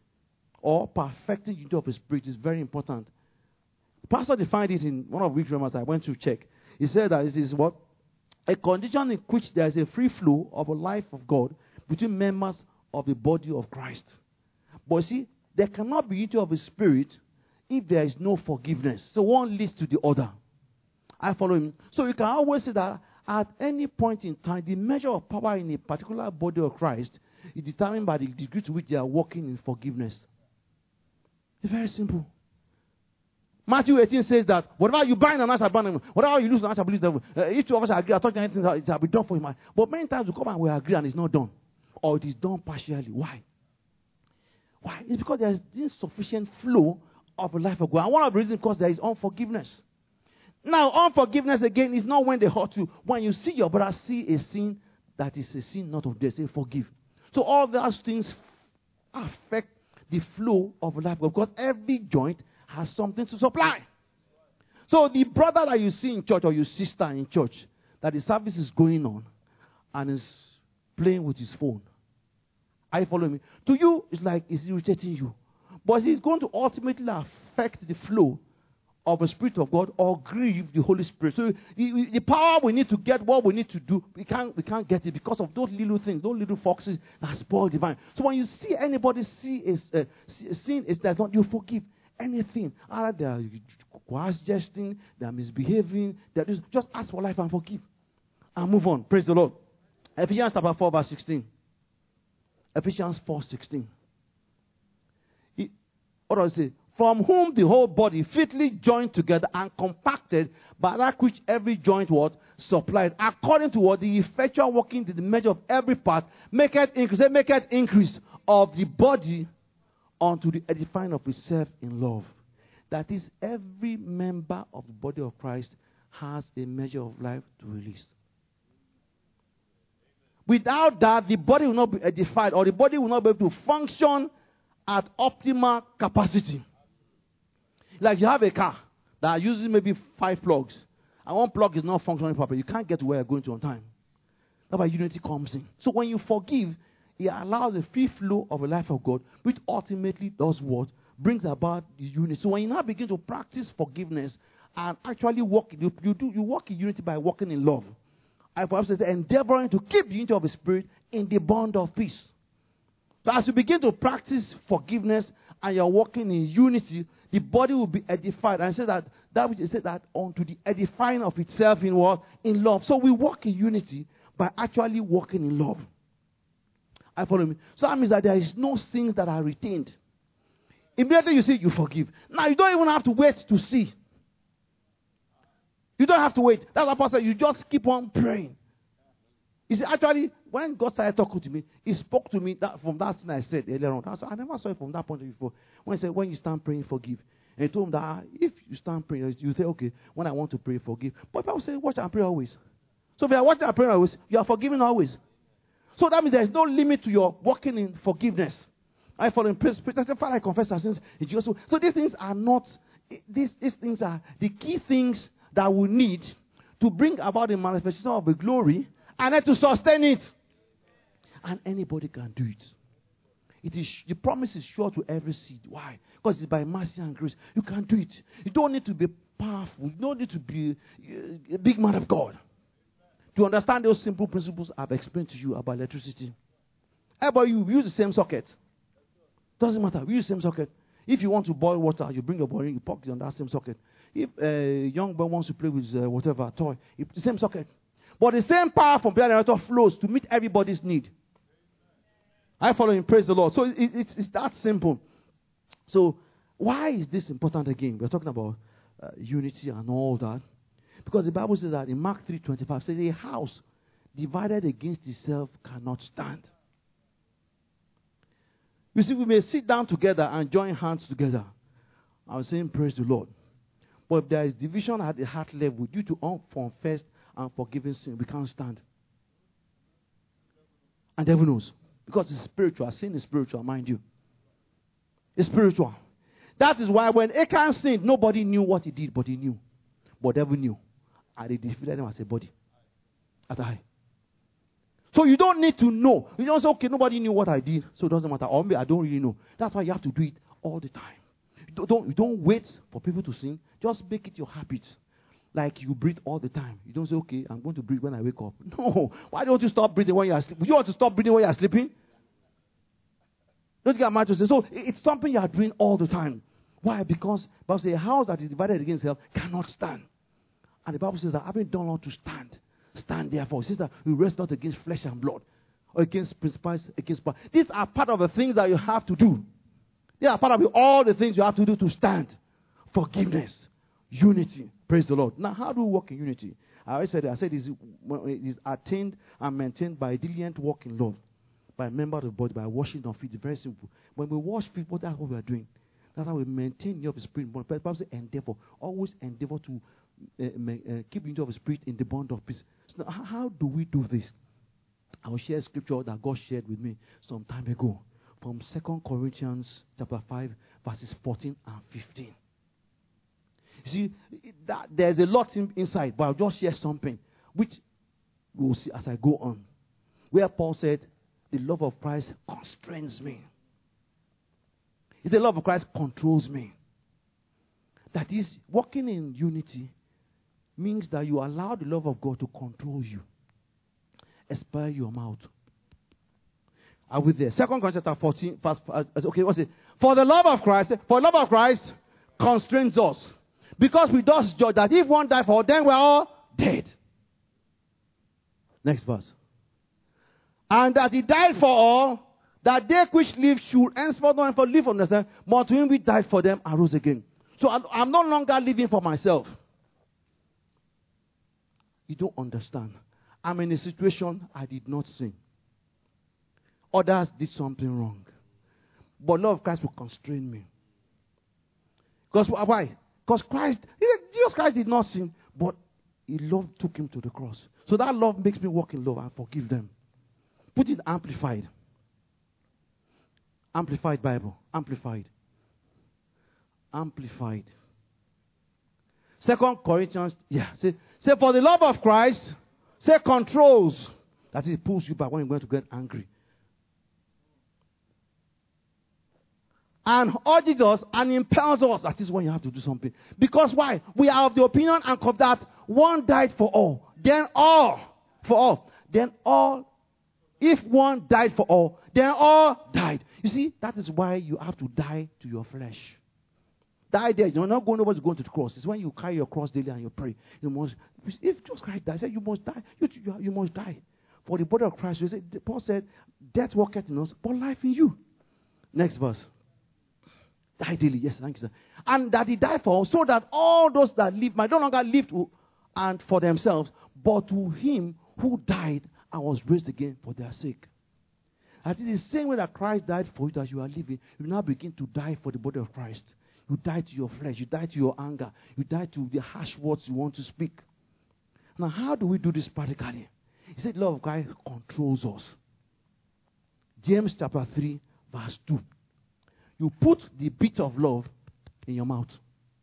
Or perfecting unity of the Spirit is very important. The pastor defined it in one of the week reminders I went to check. He said that it is what? A condition in which there is a free flow of a life of God between members of the body of Christ. But see, there cannot be unity of the Spirit if there is no forgiveness. So one leads to the other. I follow him. So you can always say that at any point in time, the measure of power in a particular body of Christ is determined by the degree to which they are walking in forgiveness. It's very simple. Matthew eighteen says that whatever you bind on earth shall bind on heaven. Whatever you lose on earth shall be loosed on heaven. Uh, each two of us shall agree. I touch anything, it shall be done for him. But many times we come and we agree and it's not done. Or it is done partially. Why? Why? It's because there is insufficient flow of the life of God. And one of the reasons is because there is unforgiveness. Now, unforgiveness again is not when they hurt you. When you see your brother see a sin that is a sin not of death, say forgive. So all those things affect the flow of life, because every joint has something to supply. So the brother that you see in church or your sister in church, that the service is going on and is playing with his phone. Are you following me? To you, it's like it's irritating you. But it's going to ultimately affect the flow of the Spirit of God or grieve the Holy Spirit. So the, the power we need to get, what we need to do, we can't, we can't get it because of those little things, those little foxes that spoil divine. So when you see anybody see a, uh, see a sin, is that you forgive anything. Either they are quasi jesting, they are misbehaving, they are just, just ask for life and forgive. And move on. Praise the Lord. Ephesians chapter four, verse sixteen. Ephesians four, sixteen. He, what does it say? From whom the whole body fitly joined together and compacted by that which every joint what supplied, according to what the effectual working to the measure of every part, make it increase, make it increase of the body unto the edifying of itself in love. That is, every member of the body of Christ has a measure of life to release. Without that, the body will not be edified, or the body will not be able to function at optimal capacity. Like you have a car that uses maybe five plugs, and one plug is not functioning properly. You can't get to where you're going to on time. That's why unity comes in. So when you forgive, it allows the free flow of the life of God, which ultimately does what? Brings about the unity. So when you now begin to practice forgiveness and actually walk, you, you do you walk in unity by walking in love. I perhaps say endeavoring to keep the unity of the Spirit in the bond of peace. So as you begin to practice forgiveness and you're walking in unity, the body will be edified. And I say that that which is said that unto the edifying of itself in what? In love. So we walk in unity by actually walking in love. I follow me. So that means that there is no sins that are retained. Immediately you see, you forgive. Now you don't even have to wait to see. You don't have to wait. That's what Paul said. You just keep on praying. You see, actually, when God started talking to me, He spoke to me that from that thing I said earlier on. I, said, I never saw it from that point of view before. When He said, when you stand praying, forgive. And He told him that ah, if you stand praying, you say, okay, when I want to pray, forgive. But Bible says, watch and pray always. So if you are watching and praying always, you are forgiving always. So that means there is no limit to your walking in forgiveness. I follow in praise. I said, Father, I confess our sins in Jesus. So these things are not, these, these things are the key things that we need to bring about the manifestation of the glory and then to sustain it. And anybody can do it. It is the promise is sure to every seed. Why? Because it's by mercy and grace. You can do it. You don't need to be powerful. You don't need to be a big man of God. to understand those simple principles I've explained to you about electricity. Everybody, you use the same socket. Doesn't matter. We use the same socket. If you want to boil water, you bring your boiling, you plug it on that same socket. If a young boy wants to play with uh, whatever toy, it's the same socket. But the same power from the generator flows to meet everybody's need. I follow him. Praise the Lord. So it, it, it's, it's that simple. So why is this important again? We're talking about uh, unity and all that. Because the Bible says that in Mark three twenty-five, says a house divided against itself cannot stand. You see, we may sit down together and join hands together. I was saying, praise the Lord. But if there is division at the heart level due to unconfessed and forgiven sin, we can't stand. And devil knows. Because it's spiritual. Sin is spiritual, mind you. It's spiritual. That is why when Achan sinned, nobody knew what he did, but he knew. But devil knew. And they defeated him as a body. At high. So you don't need to know. You don't say, okay, nobody knew what I did, so it doesn't matter. Or maybe I don't really know. That's why you have to do it all the time. You don't, don't, you don't wait for people to sing. Just make it your habit. Like you breathe all the time. You don't say, okay, I'm going to breathe when I wake up. No. Why don't you stop breathing when you are sleeping? You want to stop breathing when you are sleeping? Don't get mad to say. So it's something you are doing all the time. Why? Because the Bible says a house that is divided against itself cannot stand. And the Bible says that having done all to stand, stand therefore. It says that we rest not against flesh and blood, or against principalities, against power. These are part of the things that you have to do. They are part of all the things you have to do to stand. Forgiveness, unity. Praise the Lord. Now, how do we walk in unity? I always said, I said it is, it is attained and maintained by diligent walk in love, by a member of the body, by washing of feet. It's very simple. When we wash people, that's what we are doing. That's how we maintain your spirit. But the Bible says endeavor. Always endeavor to uh, uh, keep into of spirit in the bond of peace. So now, how do we do this? I will share a scripture that God shared with me some time ago from Second Corinthians chapter five, verses fourteen and fifteen. You see, that there's a lot in, inside, but I'll just share something, which we will see as I go on. Where Paul said, the love of Christ constrains me. The love of Christ controls me. That is, walking in unity means that you allow the love of God to control you. Expel your mouth. Are we there? Second Corinthians chapter fourteen, verse, uh, okay, what's it? For the love of Christ, for the love of Christ constrains us. Because we thus judge that if one died for all, then we're all dead. Next verse. And that he died for all, that they which live should henceforth not for live for themselves, but to him which died for them and rose again. So I'm, I'm no longer living for myself. You don't understand. I'm in a situation I did not sin. Others did something wrong. But love of Christ will constrain me. Because why? Because Christ, Jesus Christ did not sin, but he love took him to the cross. So that love makes me walk in love and forgive them. Put it amplified. Amplified Bible. Amplified. Amplified. Second Corinthians, yeah. Say, say for the love of Christ, say controls. That is, it pulls you back when you're going to get angry. And urges us and impels us. That is when you have to do something. Because why? We are of the opinion and of that one died for all. Then all. For all. Then all. If one died for all, then all died. You see, that is why you have to die to your flesh. Die there. You're not going over to go to the cross. It's when you carry your cross daily and you pray. You must. If Jesus Christ died, said you must die. You, you, you must die. For the body of Christ, you say, Paul said, death walketh in us, but life in you. Next verse. Die daily. Yes, thank you, sir. And that he died for us, so that all those that live might no longer live to, and for themselves, but to him who died and was raised again for their sake. As it is the same way that Christ died for you that you are living, you now begin to die for the body of Christ. You die to your flesh. You die to your anger. You die to the harsh words you want to speak. Now, how do we do this practically? He said, love of Christ controls us. James chapter three, verse two. You put the bit of love in your mouth.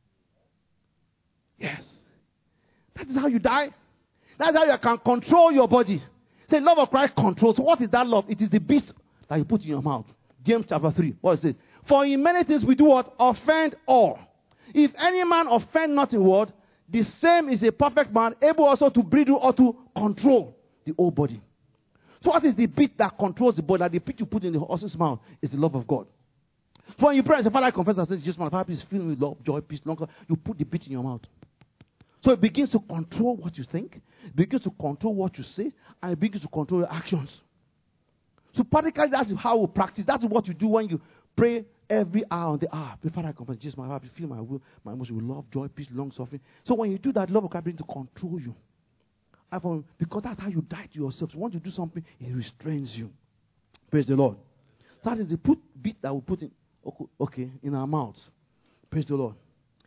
Yes. That is how you die. That's how you can control your body. Say, love of Christ controls. What is that love? It is the bit that you put in your mouth. James chapter three. What is it? For in many things we do what? Offend all. If any man offend not in word, The same is a perfect man, able also to breathe through or to control the whole body. So what is the bit that controls the body? That the bit you put in the horse's mouth is the love of God. So when you pray and say, Father, I confess and say, Jesus, my Father, please fill me with love, joy, peace, long. You put the bit in your mouth. So it begins to control what you think, it begins to control what you say, and it begins to control your actions. So practically, that's how we practice. That's what you do when you pray every hour on the hour. Father, I confess, Jesus, my Father, please fill my will, my emotion with love, joy, peace, long suffering. So when you do that, love of God begins to control you. Because that's how you die to yourself. So once you do something, it restrains you. Praise the Lord. That is the put bit that we put in, okay, in our mouths. Praise the Lord.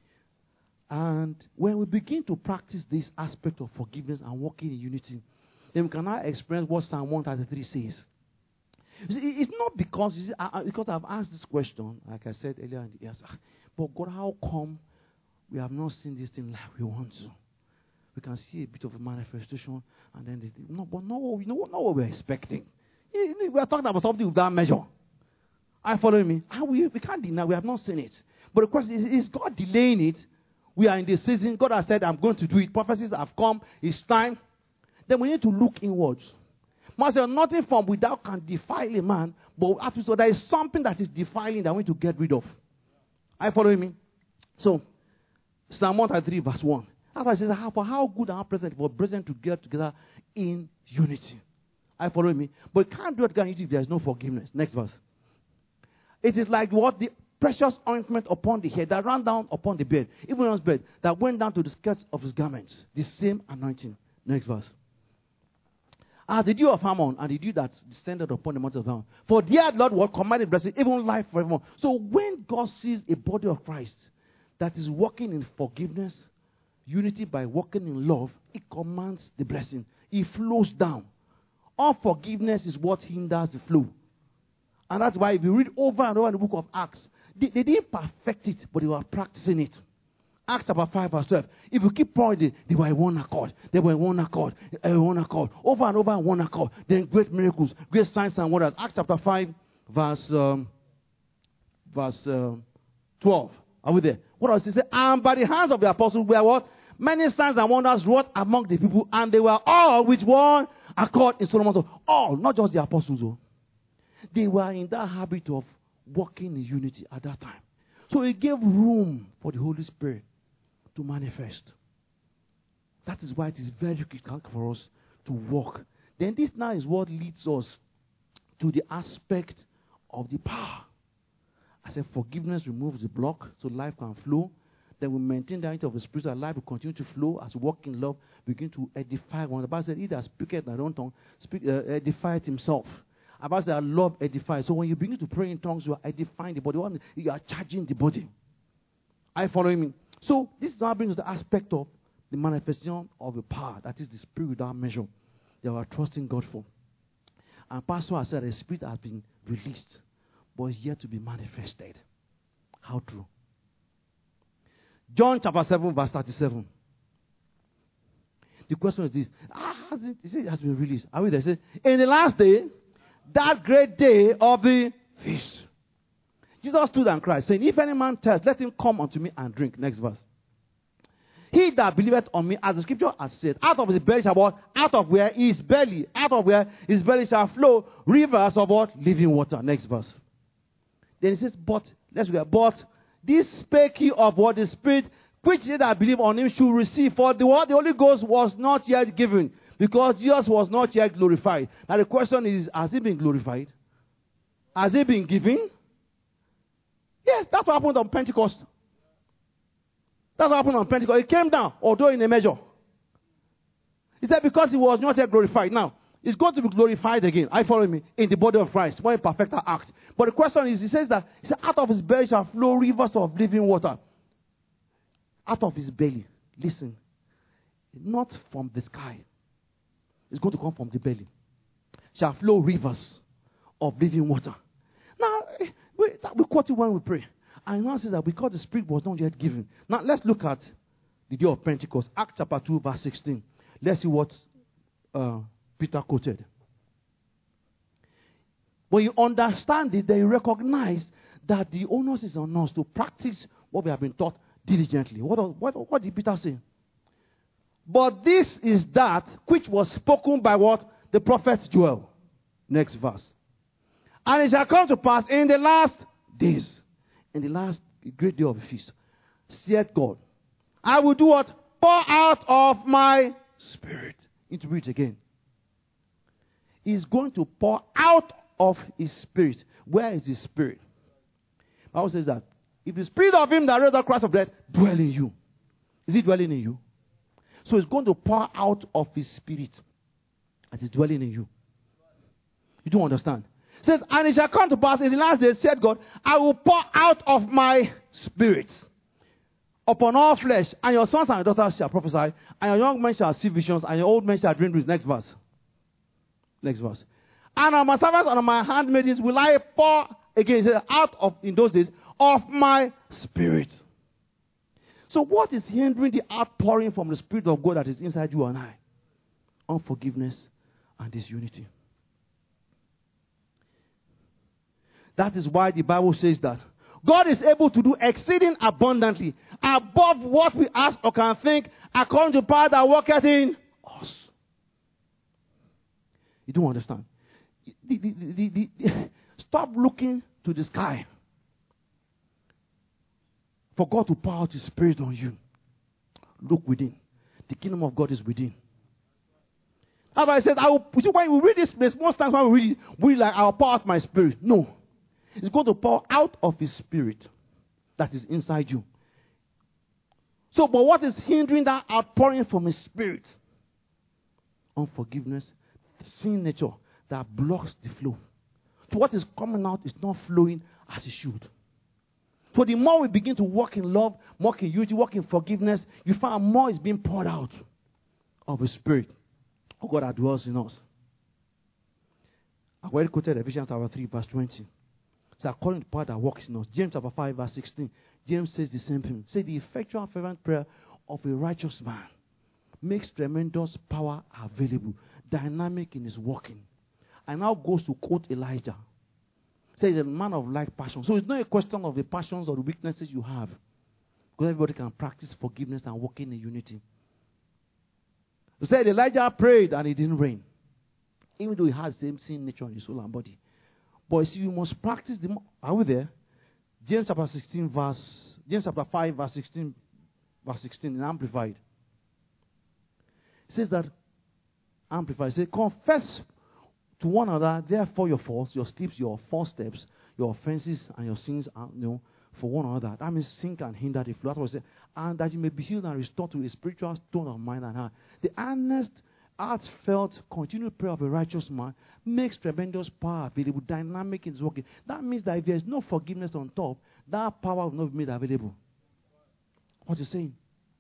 And when we begin to practice this aspect of forgiveness and walking in unity, then we can now experience what Psalm one thirty-three says. You see, it's not because, you see, I, because I've asked this question, like I said earlier in the years, but God, how come we have not seen this thing like we want to? We can see a bit of a manifestation, and then they, no, but no, we know not what we're expecting. We are talking about something with that measure. Are you following me? And we, we can't deny, we have not seen it. But the question is, is God delaying it? We are in the season. God has said, I'm going to do it. Prophecies have come. It's time. Then we need to look inwards. Master, nothing from without can defile a man. But after so there is something that is defiling that we need to get rid of. Are you following me? So, Psalm one thirty-three verse one. After I said, how, for how good and how pleasant for brethren to get together in unity. Are you following me? But you can't do it in unity if there is no forgiveness. Next verse. It is like what the precious ointment upon the head that ran down upon the bed, even on his bed, that went down to the skirts of his garments. The same anointing. Next verse. As the dew of Hermon and the dew that descended upon the mountain of Hermon. For dear Lord will commanded blessing, even life forevermore. So when God sees a body of Christ that is walking in forgiveness, unity by walking in love, it commands the blessing. It flows down. Unforgiveness is what hinders the flow. And that's why if you read over and over in the book of Acts, They, they didn't perfect it, but they were practicing it. Acts chapter five verse twelve. If you keep pointing, they were in one accord. They were in one accord. In one accord. Over and over in one accord. Then great miracles, great signs and wonders. Acts chapter five verse um, verse um, twelve. Are we there? What else? He said, and by the hands of the apostles were what? Many signs and wonders wrought among the people, and they were all with one accord in Solomon's house. All, not just the apostles. Oh. They were in that habit of walking in unity at that time. So it gave room for the Holy Spirit to manifest. That is why it is very critical for us to walk. Then this now is what leads us to the aspect of the power. I said forgiveness removes the block so life can flow. Then we maintain the unity of the Spirit so life will continue to flow as we walk in love, begin to edify one. The Bible said, he that speaketh in their own tongue, speak, uh, edifieth himself. About that love edifies. So when you begin to pray in tongues, you are edifying the body. You are charging the body. Are you following me? So this now brings us the aspect of the manifestation of the power. That is the Spirit without measure that we are trusting God for. And Pastor has said the Spirit has been released, but is yet to be manifested. How true? John chapter seven verse thirty-seven. The question is this. Ah, has it, it has been released. Are we there? Say, in the last day, that great day of the feast, Jesus stood and cried, saying, if any man thirst, let him come unto me and drink. Next verse. He that believeth on me, as the scripture has said, out of his belly shall what? Out of where his belly, out of where his belly shall flow rivers of what? Living water. Next verse. Then he says, but, let's go, but this spake he of what? The Spirit, which they that believe on him should receive. For the what? The Holy Ghost was not yet given, because Jesus was not yet glorified. Now the question is, has he been glorified? Has he been given? Yes, that's what happened on Pentecost. That's what happened on Pentecost. He came down, although in a measure. He said because he was not yet glorified. Now, he's going to be glorified again. I follow me in the body of Christ. When he perfect our act. But the question is, he says that he said, out of his belly shall flow rivers of living water. Out of his belly. Listen. Not from the sky. It's going to come from the belly. Shall flow rivers of living water. Now, we, we quote it when we pray. And now says that because the Spirit was not yet given. Now, let's look at the day of Pentecost. Acts chapter two, verse sixteen. Let's see what uh, Peter quoted. When you understand it, then you recognize that the onus is on us to practice what we have been taught diligently. What, what, what did Peter say? But this is that which was spoken by what? The prophet Joel. Next verse. And it shall come to pass in the last days, in the last great day of the feast, saith God, I will do what? Pour out of my spirit. Need to read again. He's going to pour out of his spirit. Where is his spirit? The Bible says that if the spirit of him that raised up Christ of death dwell in you, is he dwelling in you? So he's going to pour out of his spirit that is dwelling in you. You don't understand? It says, and it shall come to pass in the last days, said God, I will pour out of my spirit upon all flesh, and your sons and your daughters shall prophesy, and your young men shall see visions, and your old men shall dream dreams. Next verse. Next verse. And on my servants and on my handmaidens will I pour again, says, out of, in those days, of my spirit. So what is hindering the outpouring from the Spirit of God that is inside you and I? Unforgiveness and disunity. That is why the Bible says that God is able to do exceeding abundantly above what we ask or can think, according to power that worketh in us. You don't understand. The, the, the, the, the, stop looking to the sky for God to pour out His Spirit on you. Look within. The kingdom of God is within. That's why I said, I will, when we read this place, most times when we read it, we like, I'll pour out my spirit. No. It's going to pour out of His Spirit that is inside you. So, but what is hindering that outpouring from His Spirit? Unforgiveness, sin nature that blocks the flow. So what is coming out is not flowing as it should. So the more we begin to walk in love, walk in unity, walk in forgiveness, you find more is being poured out of His Spirit. Oh God that dwells in us. I already quoted Ephesians chapter three, verse twenty. So according to the power that works in us. James chapter five, verse sixteen. James says the same thing. Say the effectual and fervent prayer of a righteous man makes tremendous power available, dynamic in his working. And now goes to quote Elijah. Says a man of like passion. So it's not a question of the passions or the weaknesses you have. Because everybody can practice forgiveness and working in unity. He said Elijah prayed and it didn't rain. Even though he had the same sin nature in his soul and body. But you see, you must practice the. Are we there? James chapter sixteen, verse. James chapter five, verse sixteen, verse sixteen in Amplified. It says that Amplified. It says, confess to one another, therefore, your faults, your slips, your false steps, your offenses, and your sins, are, you know, for one another. That means sin can hinder the flow. That's what it says. And that you may be healed and restored to a spiritual stone of mind and heart. The earnest, heartfelt, continued prayer of a righteous man makes tremendous power available, dynamic in his working. That means that if there is no forgiveness on top, that power will not be made available. What you're saying?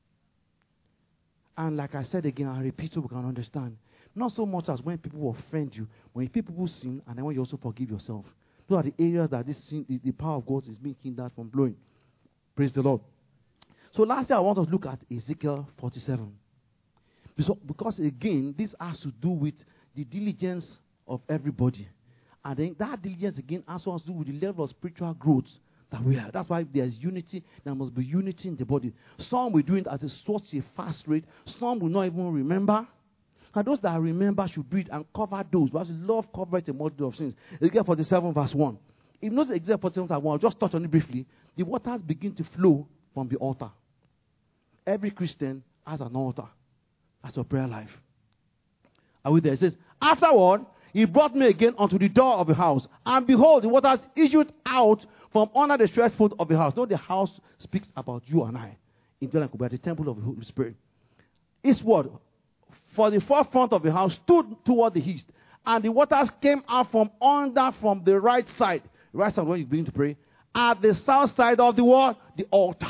And like I said again, I repeat so we can understand. Not so much as when people offend you, when people sin, and then when you also forgive yourself. Those are the areas that this sin, the, the power of God is being hindered from blowing. Praise the Lord. So last year I want us to look at Ezekiel forty-seven. Because, because again, this has to do with the diligence of everybody. And then that diligence again also has to do with the level of spiritual growth that we have. That's why there's unity. There must be unity in the body. Some will do it at a such a fast rate. Some will not even remember. And those that remember should do it and cover those. Because love covers a multitude of sins. Ezekiel forty-seven verse one. If you notice Ezekiel forty-seven verse one, I'll just touch on it briefly. The waters begin to flow from the altar. Every Christian has an altar. That's your prayer life. Are we there? It says, afterward, he brought me again unto the door of the house. And behold, the waters issued out from under the threshold of the house. Now the house speaks about you and I. In the temple of the Holy Spirit. Eastward, for the forefront of the house stood toward the east. And the waters came out from under from the right side. Right side when you begin to pray. At the south side of the wall, the altar.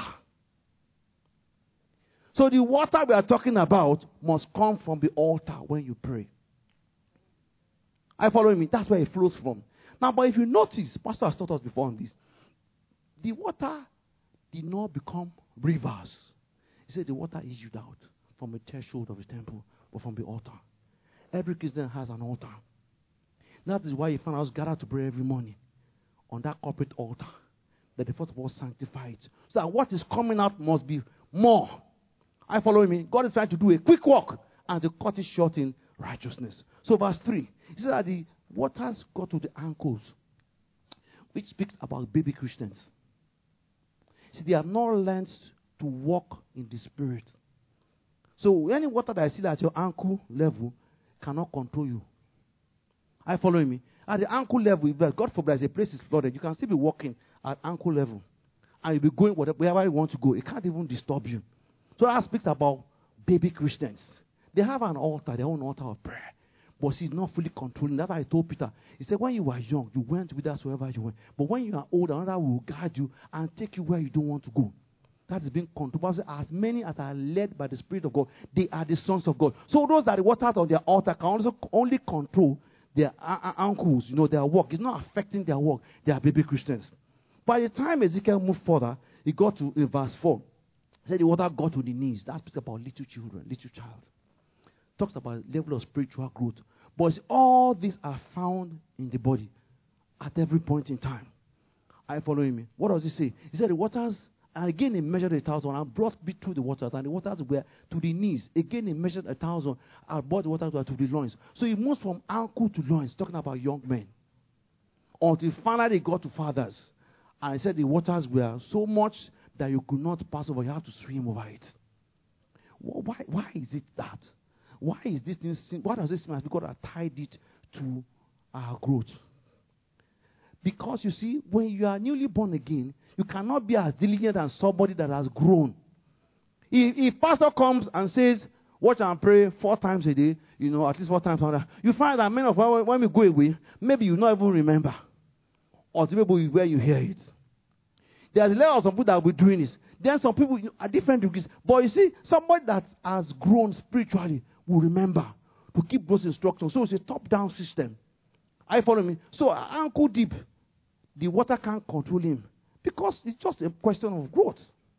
So the water we are talking about must come from the altar when you pray. Are you following me? That's where it flows from. Now, but if you notice, Pastor has taught us before on this, the water did not become rivers. He said the water issued out from the threshold of the temple or from the altar. Every Christian has an altar. That is why you find us gathered to pray every morning on that corporate altar. That the first of all sanctify it. So that what is coming out must be more. Are you following me? God is trying to do a quick walk and to cut it short in righteousness. So verse three, he said that the waters got to the ankles, which speaks about baby Christians. See, they have not learned to walk in the Spirit. So any water that I see at your ankle level cannot control you. Are you following me? At the ankle level, if God forbid, a place is flooded, you can still be walking at ankle level. And you'll be going wherever you want to go. It can't even disturb you. So that speaks about baby Christians. They have an altar, their own altar of prayer. But she's not fully controlling. That's why I told Peter. He said, when you were young, you went with us wherever you went. But when you are old, another will guide you and take you where you don't want to go. That is being controlled. As many as are led by the Spirit of God, they are the sons of God. So those that the waters on their altar can also only control their uh, ankles, you know, their work. It's not affecting their work. They are baby Christians. By the time Ezekiel moved further, he got to in verse four. He said the water got to the knees. That speaks about little children, little child. Talks about level of spiritual growth. But all these are found in the body at every point in time. Are you following me? What does he say? He said the waters, and again he measured a thousand and brought me through the waters, and the waters were to the knees. Again he measured a thousand and brought the waters were to the loins. So he moves from ankle to loins, talking about young men. Until finally he got to fathers. And he said the waters were so much that you could not pass over. You have to swim over it. Why, why is it that? Why is this thing, why does this mean? Because I tied it to our growth. Because you see, when you are newly born again, you cannot be as diligent as somebody that has grown. If, if pastor comes and says, watch and pray four times a day, you know, at least four times a day, you find that many of when, when we go away, maybe you not even remember. Or maybe where you hear it. There are a lot of some people that will be doing this. Then some people you know, are different degrees. But you see, somebody that has grown spiritually will remember to keep those instructions. So it's a top-down system. Are you following me? So ankle deep, the water can't control him. Because it's just a question of growth.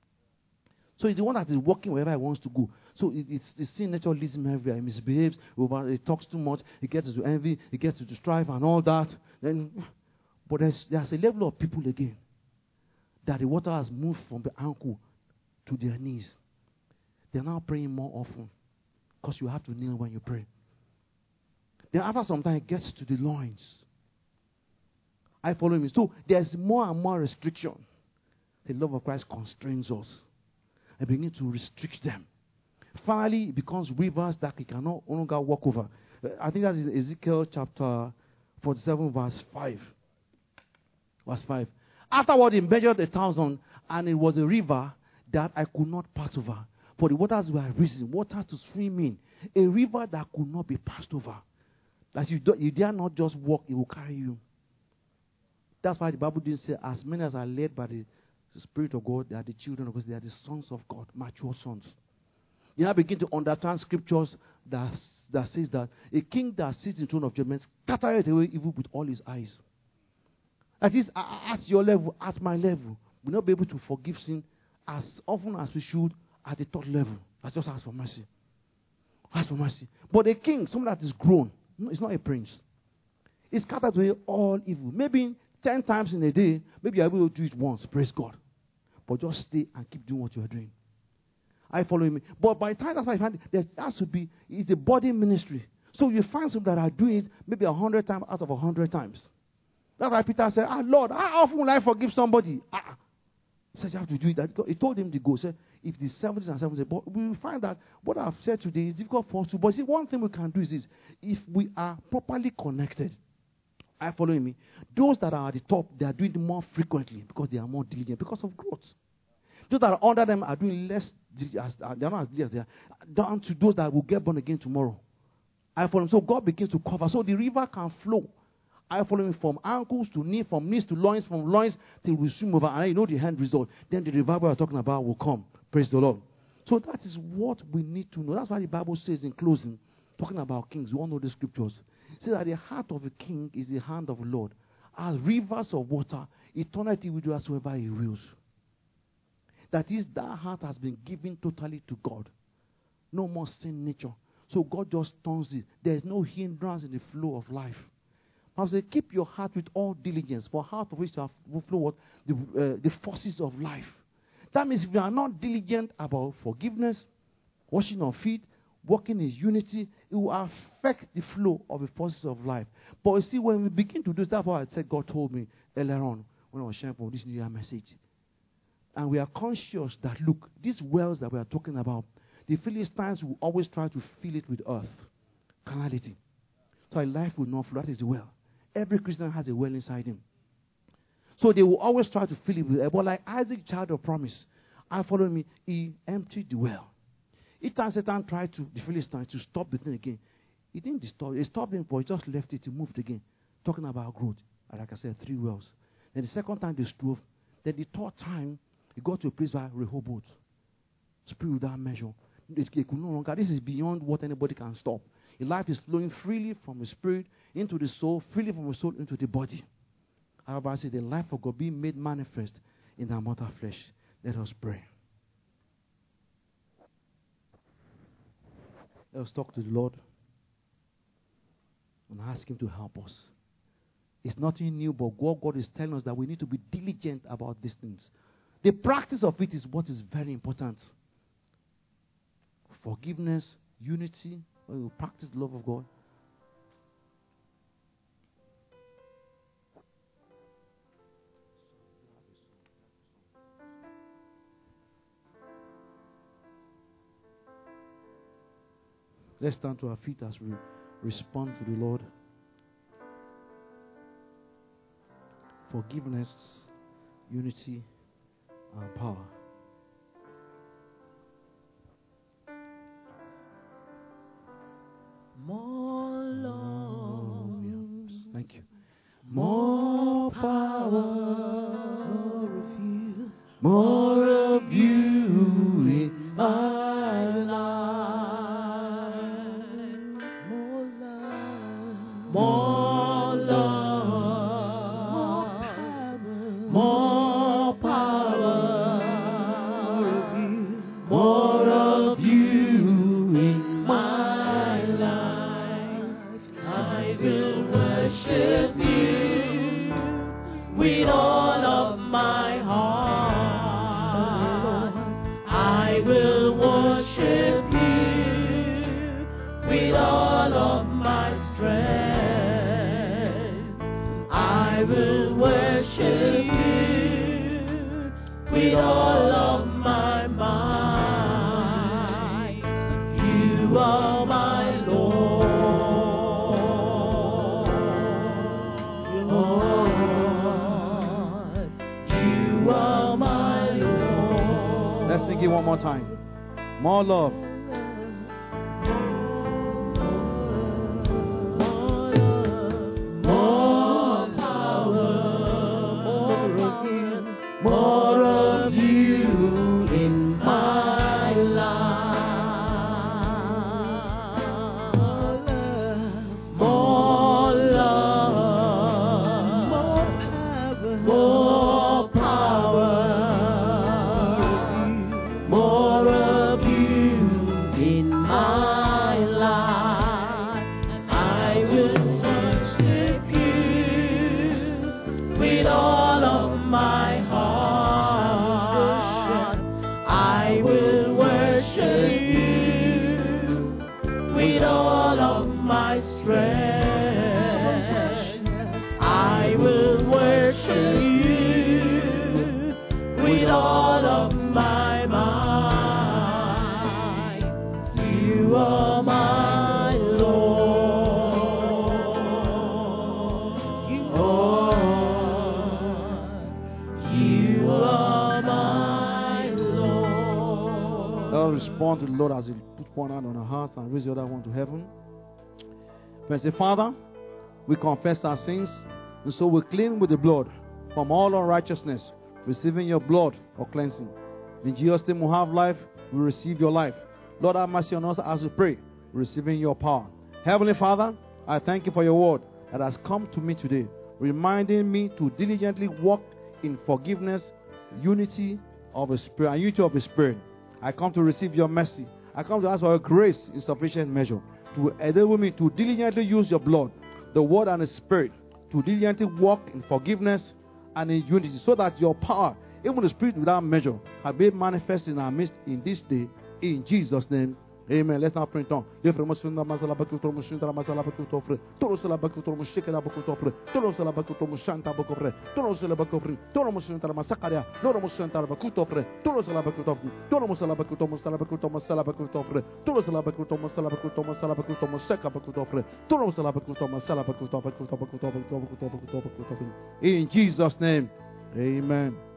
So he's the one that is walking wherever he wants to go. So it, it's the sin nature leads him everywhere. He misbehaves, he talks too much, he gets into envy, he gets into strife and all that. Then, but there's, there's a level of people again that the water has moved from the ankle to their knees. They're now praying more often because you have to kneel when you pray. Then after some time, it gets to the loins. I follow me. So there's more and more restriction. The love of Christ constrains us. I begin to restrict them. Finally, it becomes rivers that we cannot no longer walk over. Uh, I think that's in Ezekiel chapter forty-seven, verse five. Verse five. Afterward, he measured a thousand, and it was a river that I could not pass over. For the waters were risen, water to swim in. A river that could not be passed over. That you, do, you dare not just walk, it will carry you. That's why the Bible didn't say, as many as are led by the Spirit of God, they are the children of God, they are the sons of God, mature sons. You now begin to understand scriptures that, that says that a king that sits in the throne of judgment scattereth away evil with all his eyes. That is, at your level, at my level, we'll not be able to forgive sin as often as we should at the third level. Let's just ask for mercy. Ask for mercy. But a king, someone that is grown, it's not a prince. It scatters away all evil. Maybe ten times in a day, maybe you're able to do it once, praise God. But just stay and keep doing what you are doing. Are you following me? But by the time that's why I find there has to be, it's a body ministry. So you find some that are doing it maybe a hundred times out of a hundred times. That's why Peter said, ah, Lord, how often will I forgive somebody? Ah. He says, you have to do it. He told him to go. He said, if the seventies and seventies, but we will find that what I've said today is difficult for us to. But see, one thing we can do is this. If we are properly connected, are you following me? Those that are at the top, they are doing it more frequently because they are more diligent, because of growth. Those that are under them are doing less, they are not as diligent. They are down to those that will get born again tomorrow. Are you following me? So God begins to cover. So the river can flow. I follow me from ankles to knee, from knees to loins, from loins till we swim over. And you know the end result. Then the revival we're talking about will come. Praise the Lord. So that is what we need to know. That's why the Bible says in closing, talking about kings, we all know the scriptures. It says that the heart of a king is the hand of the Lord. As rivers of water, eternity will do whatsoever he wills. That is, that heart has been given totally to God. No more sin nature. So God just turns it. There is no hindrance in the flow of life. I say, keep your heart with all diligence, for heart of which you have flow what the, uh, the forces of life. That means if you are not diligent about forgiveness, washing of feet, working in unity, it will affect the flow of the forces of life. But you see, when we begin to do this, that's what I said God told me earlier on when I was sharing from this New Year message. And we are conscious that, look, these wells that we are talking about, the Philistines will always try to fill it with earth, carnality. So a life will not flow. That is the well. Every Christian has a well inside him. So they will always try to fill it with air. But like Isaac, child of promise, I follow me, he emptied the well. Each time Satan tried to, the Philistines, to stop the thing again, he didn't stop. He stopped him, but he just left it, he moved again. Talking about growth. And like I said, three wells. Then the second time they strove. Then the third time, he got to a place where Rehoboth. Spirit without measure. It, it could no longer. This is beyond what anybody can stop. Your life is flowing freely from the spirit into the soul, freely from the soul into the body. However, I say the life of God being made manifest in our mortal flesh. Let us pray. Let us talk to the Lord and ask Him to help us. It's nothing new, but God, God is telling us that we need to be diligent about these things. The practice of it is what is very important. Forgiveness, unity, when we practice the love of God. Let's stand to our feet as we respond to the Lord. Forgiveness, unity, and power. More love. Oh, yes. Thank you. More power. More of you. More of you in my life. More love. More love. More power. More of you. More of you in my life. I will worship you with all of my heart. I will worship you with all of my strength. I will worship you with all of my mind. You are my Lord. You are my Lord. Let's sing it one more time. More love. More power, more of you, more of you in my life. More love, more power, more of you in my life. I will worship you with all of my heart. I will worship you with all of my strength. I will worship you with all of my mind. You are my Lord. Oh, you are my Lord. Let us respond to the Lord as He put one hand on our hearts and raise the other one to heaven. When say, Father, we confess our sins, and so we clean with the blood from all unrighteousness, receiving your blood for cleansing. In Jesus' name we have life, we receive your life. Lord, have mercy on us as we pray, receiving your power. Heavenly Father, I thank you for your word that has come to me today, reminding me to diligently walk in forgiveness, unity of the Spirit, and unity of the Spirit. I come to receive your mercy. I come to ask for your grace in sufficient measure to enable me to diligently use your blood, the word and the Spirit, to diligently walk in forgiveness and in unity, so that your power, even the Spirit without measure, have been manifest in our midst in this day, In Jesus' name. Amen. Let's now pray in tongues. Le promotion da masala bakuto promotion da masala bakuto ofre. Toro sala bakuto promotion da bakuto ofre. Toro sala bakuto promotion da bakuto ofre. Toro sala bakuto ofre. Toro promotion da masakaria. Toro promotion da bakuto ofre. Toro sala bakuto ofre. Toro masala bakuto masala bakuto masala bakuto ofre. Toro sala bakuto masala bakuto masala bakuto masaka bakuto ofre. Toro sala bakuto masala bakuto bakuto bakuto bakuto bakuto bakuto. In Jesus' name. Amen.